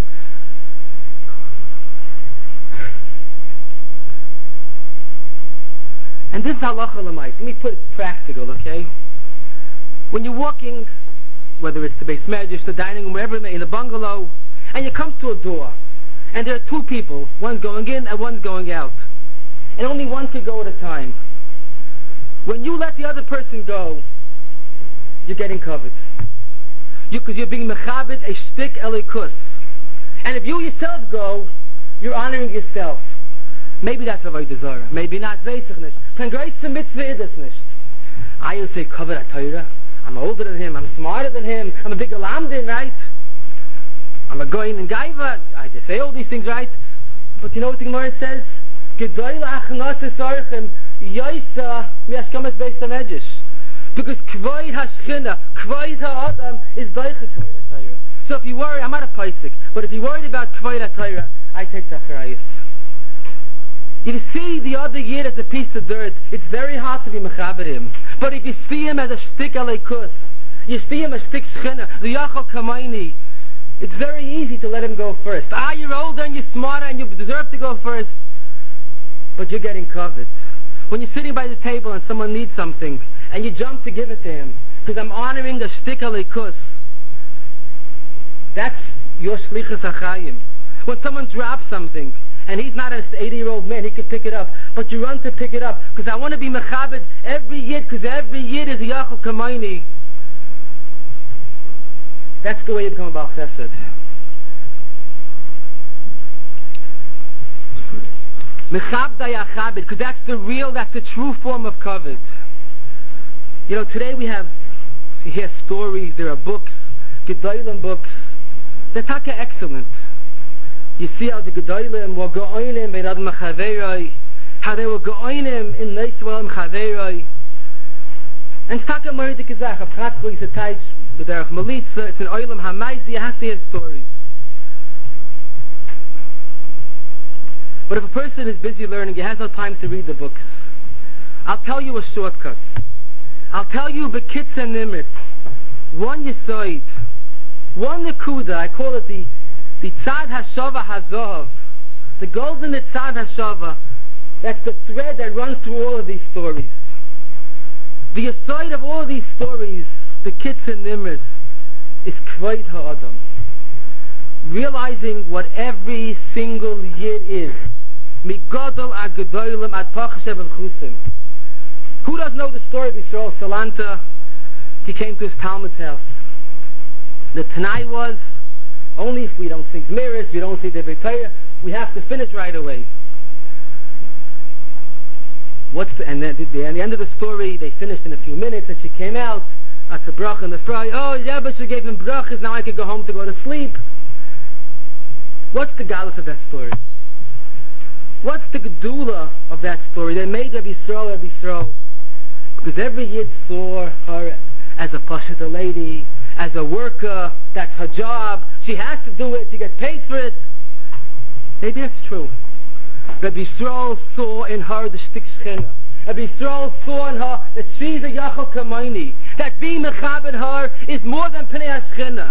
And this is halacha l'mayis. Let me put it practical, okay? When you're walking, whether it's the Beis Medrash, the dining room, wherever it may, in a bungalow, and you come to a door, and there are two people, one's going in and one's going out, and only one could go at a time. When you let the other person go, you're getting covered. Because you, you're being mechabed a shtik elikus. And if you yourself go, you're honoring yourself. Maybe that's avodah zarah. Maybe not. Zeisach nicht. Pen greitste mitzvah is es nicht. I will say covet a Torah. I'm older than him. I'm smarter than him. I'm a big lamdin, right? I'm a goyin and gaiva. I just say all these things, right? But you know what the Gemara says? Gedoyle achnat esarchem yoisa miashkamas beis hamedrash. Because kvoid hashchina, kvoid ha'adam is doicha kvoid ha'Torah. So if you worry, I'm not a paisik, but if you're worried about kvoid ha'Torah, I take zacharayis. You see the other yid as a piece of dirt, it's very hard to be mechaber him. But if you see him as a shtik aleikus, you see him as shtik shchina, the yachal kamaini, it's very easy to let him go first. Ah, you're older and you're smarter and you deserve to go first, but you're getting covered. When you're sitting by the table and someone needs something, and you jump to give it to him, because I'm honoring the shtik aleikus, that's your shlichus achayim. When someone drops something, and he's not an eighty-year-old man, he could pick it up, but you run to pick it up, because I want to be mechabed every yid, because every yid is a yachal kamaini. That's the way you become a Baal Chesed. Mechabda yachabed, because that's the real, that's the true form of kavod. You know, today we have, you hear stories, there are books, Gedolim books, they're taka excellent. You see how the Gedolim were go'oinim be'rad machaveroi, how they were go'oinim in Neiswell Chaveroi. And Taka Moridik Izach, a practically it's a taich, but there are Malitza, it's an Oilam Hamaizi, you have to hear stories. But if a person is busy learning, he has no time to read the books. I'll tell you a shortcut. I'll tell you Bekitz and Nimrit. One Yisoid, one Nekuda, I call it the the Tzad HaShava HaZohav, the golden Tzad HaShava. That's the thread that runs through all of these stories. The aside of all of these stories, the Bekitz and Nimrit, is Kvod HaAdam. Realizing what every single Yid is. Migadol ad Gedolim ad Pachashev and Chusim. Who doesn't know the story of Yisrael Salanta? He came to his Talmud's house. The Tanai was, only if we don't see mirrors, we don't see the Torah, we have to finish right away. What's the, and then the, and the end of the story, they finished in a few minutes, and she came out, that's a brach and the fry, oh, Rebbe gave him brachas, now I can go home to go to sleep. What's the galus of that story? What's the gedula of that story? They made Rabbi Yisrael, Rabbi Yisrael, because every Yid saw her as a pashut lady, as a worker, that's her job, she has to do it, she gets paid for it. Maybe that's true. Rabbi Yisrael saw in her the shtik shchina. Rabbi Yisrael saw in her that she's a yachal kamayni, that being mechabed her is more than pnei hashchina.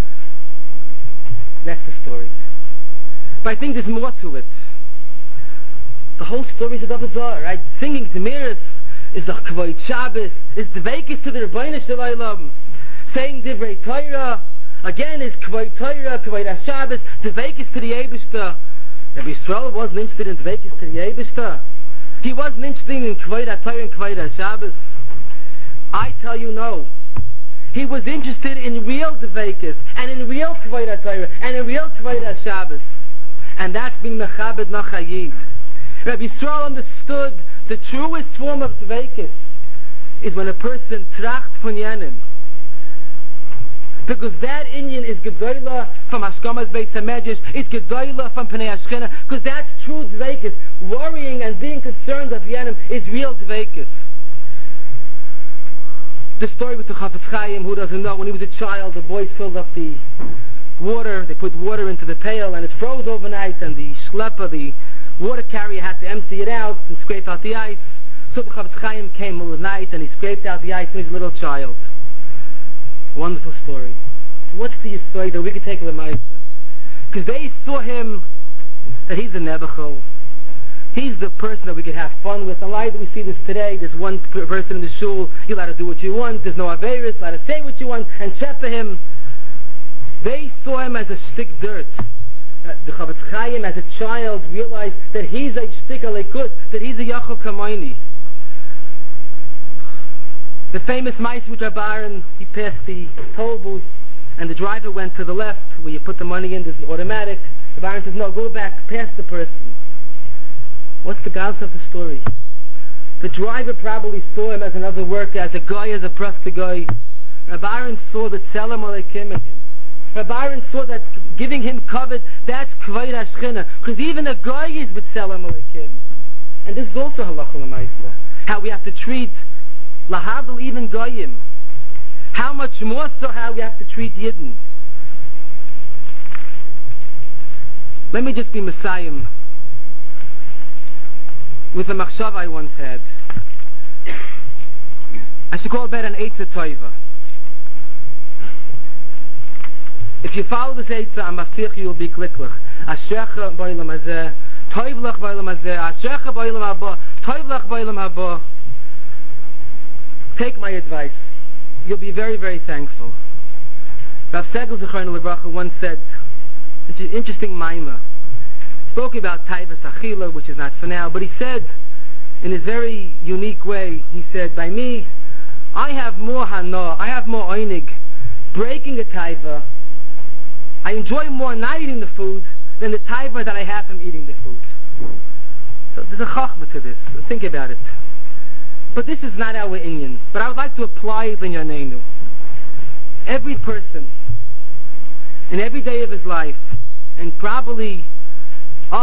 That's the story. But I think there's more to it. The whole story is a double zar, right? Singing Tamiris is the Kvod Shabbos, is the Vekas to the Rebbeinu Shalom. Saying Divrei Torah, again is Kvod Torah, Kvod HaShabbos, the Vekas to the Eibishter. Rabbi Yisrael wasn't interested in the Vekas to the Eibishter. He wasn't interested in Kvod HaTorah and Kvod HaShabbos. I tell you no. He was interested in real Devekas, and in real Kvod HaTorah, and in real Kvod HaShabbos. And that's being Mechabed Nachayid. Rabbi Yisrael understood the truest form of Dveikis is when a person tracht von Yanim. Because that Inyan is Gedoyla from Hashkamas Beis HaMedrash, it's Gedoyla from Pnei Hashchina, because that's true Dveikis. Worrying and being concerned of Yanim is real Dveikis. The story with the Chafetz Chaim, who doesn't know, when he was a child, the boys filled up the water, they put water into the pail, and it froze overnight, and the schlepper, the water carrier, had to empty it out and scrape out the ice. So the Chafetz Chaim came in the night and he scraped out the ice when he was a little child. Wonderful story. What's the story that we could take with the Meister? Because they saw him that he's a Nebuchadnezzar. He's the person that we could have fun with. And why do we see this today? There's one per- person in the shul, you're allowed to do what you want, there's no Averis, allowed to say what you want, and chepa him. They saw him as a stick dirt. Uh, the Chafetz Chaim, as a child, realized that he's a shtik alekus, that he's a yachol kamayni. The famous mice with Rabbaran, he passed the toll booth, and the driver went to the left, where you put the money in, there's an automatic. Rabbaran says, no, go back, past the person. What's the gals of the story? The driver probably saw him as another worker, as a guy, as a prasta guy. Rabbaran saw the tzelem alekim in him. Rabbaran saw that giving him covet, that's Kvod HaShchina, because even a guy is b'tzelem alekim. And this is also halacha l'maisa, how we have to treat lahavdil even goyim. How much more so how we have to treat Yidden. Let me just be Messiah with a machshav I once had. I should call it an Eitzah Toiva. If you follow this Eitzah, I'm after you will be glicklich. Ashecha b'olam hazeh, toivlach b'olam hazeh, ashecha b'olam haba, toivlach b'olam haba. Take my advice. You'll be very, very thankful. Rav Segel Zechron Levracha once said, it's an interesting maimah. He spoke about Taivas Achila, which is not for now, but he said, in his very unique way, he said, by me, I have more hana, I have more oinig, breaking a taiva. I enjoy more not eating the food than the taiva that I have from eating the food. So there's a chachma to this. Think about it. But this is not our Inyan. But I would like to apply it in Yanenu. Every person, in every day of his life, and probably us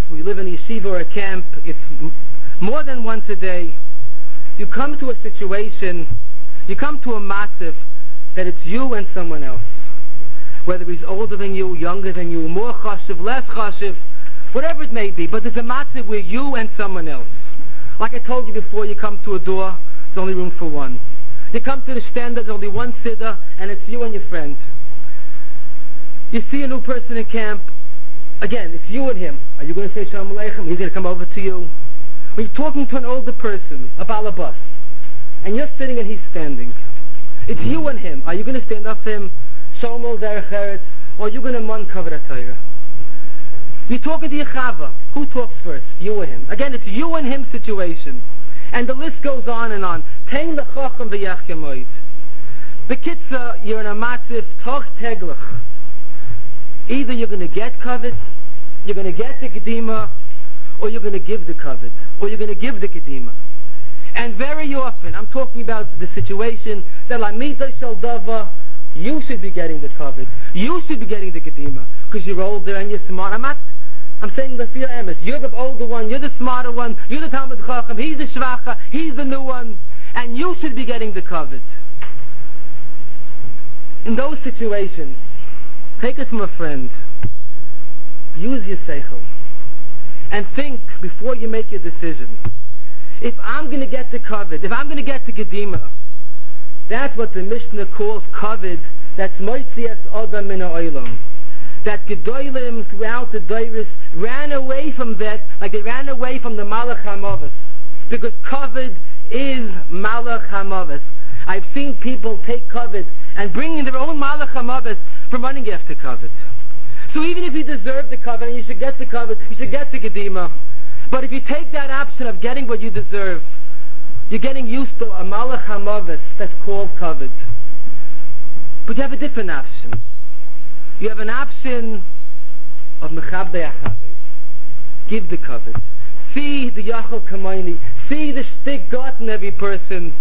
when you live in a yeshiva or a camp, it's m- more than once a day. You come to a situation, you come to a matziv that it's you and someone else. Whether he's older than you, younger than you, more chashiv, less chashiv, whatever it may be, but there's a matziv where you and someone else. Like I told you before, you come to a door, there's only room for one. You come to the stand, there's only one siddur, and it's you and your friend. You see a new person in camp, again, it's you and him. Are you going to say Shalom Aleichem? He's going to come over to you. When you're talking to an older person, a balabas, and you're sitting and he's standing, it's you and him. Are you going to stand up for him, Shalom Derech Eretz, or are you going to man kavod Torah? You're talking to your chava. Who talks first? You or him? Again, it's you and him situation. And the list goes on and on. Tein lechochem v'yachkemoid. Bekitza, you're in a matziv, toch teglach. Either you're going to get kavod, you're going to get the kedima, or you're going to give the kavod, or you're going to give the kedima. And very often, I'm talking about the situation that lamida shel dava, you should be getting the kavod, you should be getting the kedima, because you're older and you're smart. I'm not. I'm saying the fear emes. You're the older one, you're the smarter one, you're the Talmud Chacham, he's the shvacha, he's the new one, and you should be getting the kavod. In those situations, take it from a friend, use your seichel, and think before you make your decision. If I'm going to get the kavod, if I'm going to get the kedima, that's what the Mishnah calls kavod, that's moitzias odam min ha'olam. That Gedolim throughout the Deiris ran away from that, like they ran away from the Malach HaMavis. Because kavod is Malach HaMavis. I've seen people take kavod and bring in their own Malach HaMavis from running after kavod. So even if you deserve the kavod and you should get the kavod, you should get the Kedima. But if you take that option of getting what you deserve, you're getting used to a Malach HaMavis that's called kavod. But you have a different option. You have an option of mechabdei achaves. Give the kavod. See the yachol kamoini. See the shtik got in every person.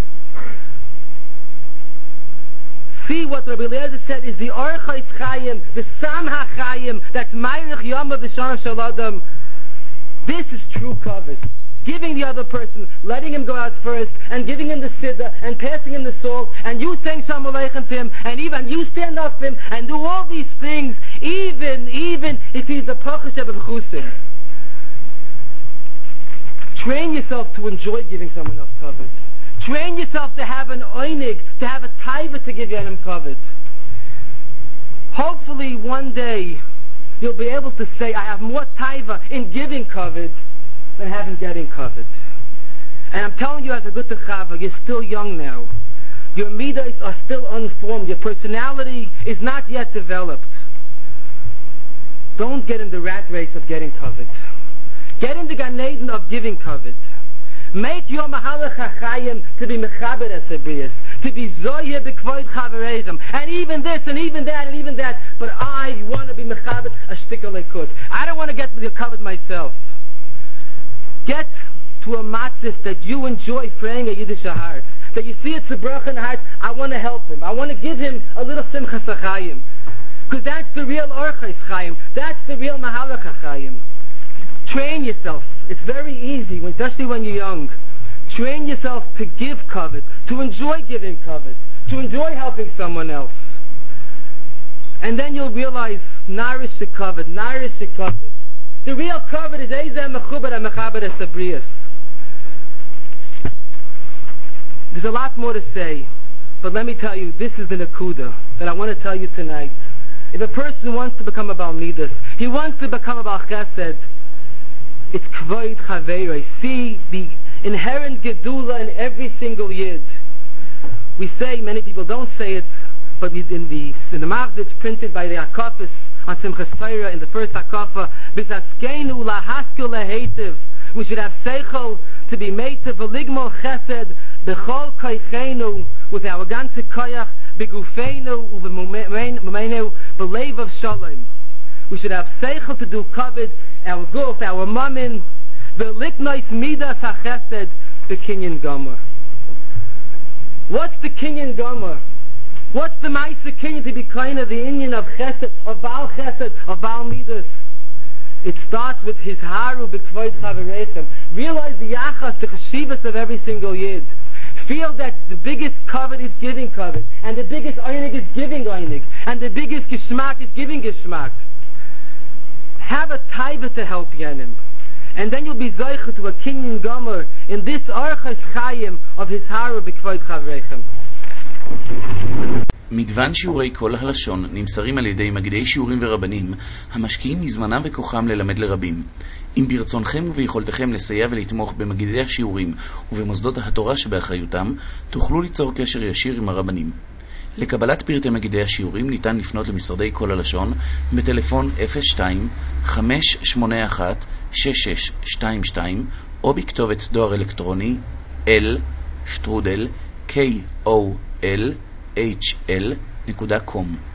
See what Rabbi Eliezer said is the orchos chayim, the samha chayim, that's ma'irich yama v'shana shel adam. This is true kavod. Giving the other person, letting him go out first, and giving him the siddur, and passing him the salt, and you saying Shalom Aleichem to him, and even you stand up for him, and do all these things, even, even if he's the Pachash of Chusim. Train yourself to enjoy giving someone else kavod. Train yourself to have an oinig, to have a taiva to give him kavod. Hopefully one day, you'll be able to say, I have more taiva in giving kavod than having getting kavod. And I'm telling you as a good techava, you're still young now. Your midas are still unformed. Your personality is not yet developed. Don't get in the rat race of getting kavod. Get in the Gan Eden of giving kavod. Make your mahalach hachayim to be mechaber esabrius, to be zoyer bekvoid chavereichem, and even this and even that and even that. But I want to be mechaber a shtickle lekut. I don't want to get kavod myself. Get to a matzis that you enjoy praying a Yiddish heart, that you see it's a bracha in the heart. I want to help him. I want to give him a little simchas chayim, because that's the real orchos chayim. That's the real mahalach chayim. Train yourself. It's very easy, when, especially when you're young. Train yourself to give kavod, to enjoy giving kavod, to enjoy helping someone else, and then you'll realize narish the kavod, narish the kavod. The real kavod is Eizeh Mechuber and Mechaber Esabrius. There's a lot more to say, but let me tell you, this is the nakuda that I want to tell you tonight. If a person wants to become a Baal Midas, he wants to become a Baal Chesed, it's Kvoid Chaveiroi. See the inherent Gedula in every single Yid. We say, many people don't say it, but in the in the Machzor it's printed by the Akafis on Simchas Torah in the first Hakafa, V'saskeinu lahaskil lehetiv. We should have seichel to be made to v'ligmol chesed b'chol koichenu, with our ganze koyach, b'gufeinu u'v'mumeinu b'leiv of shalom. We should have seichel to do kavod, our guf, our mammon, v'liknois midas hachesed b'kinyan gomer. What's the kinyan gomer? What's the Ma'aser Kinyan to be kind of the Inyan of Chesed, of Baal Chesed, of Baal Midas? It starts with his haru b'kvoid chaverechem. Realize the yachas, the cheshivas of every single yid. Feel that the biggest covet is giving covet, and the biggest einig is giving einig, and the biggest geschmack is giving geschmack. Have a taiva to help Yenim, and then you'll be zoicha to a kinyan gomer in this archas chayim of his haru b'kvoid chaverechem. מגוון שיעורי כל הלשון נמסרים על ידי מגידי שיעורים ורבנים המשקיעים מזמנם וכוחם ללמד לרבים. אם ברצונכם וביכולתכם לסייע ולתמוך במגידי השיעורים ובמוסדות התורה שבאחריותם, תוכלו ליצור קשר ישיר עם הרבנים. לקבלת פרטי מגידי השיעורים ניתן לפנות למשרדי כל הלשון בטלפון אפס שתיים חמש שמונה אחת שש שש שתיים שתיים או בכתובת דואר אלקטרוני אל שטרודל קול אייץ' אל נקודה קום.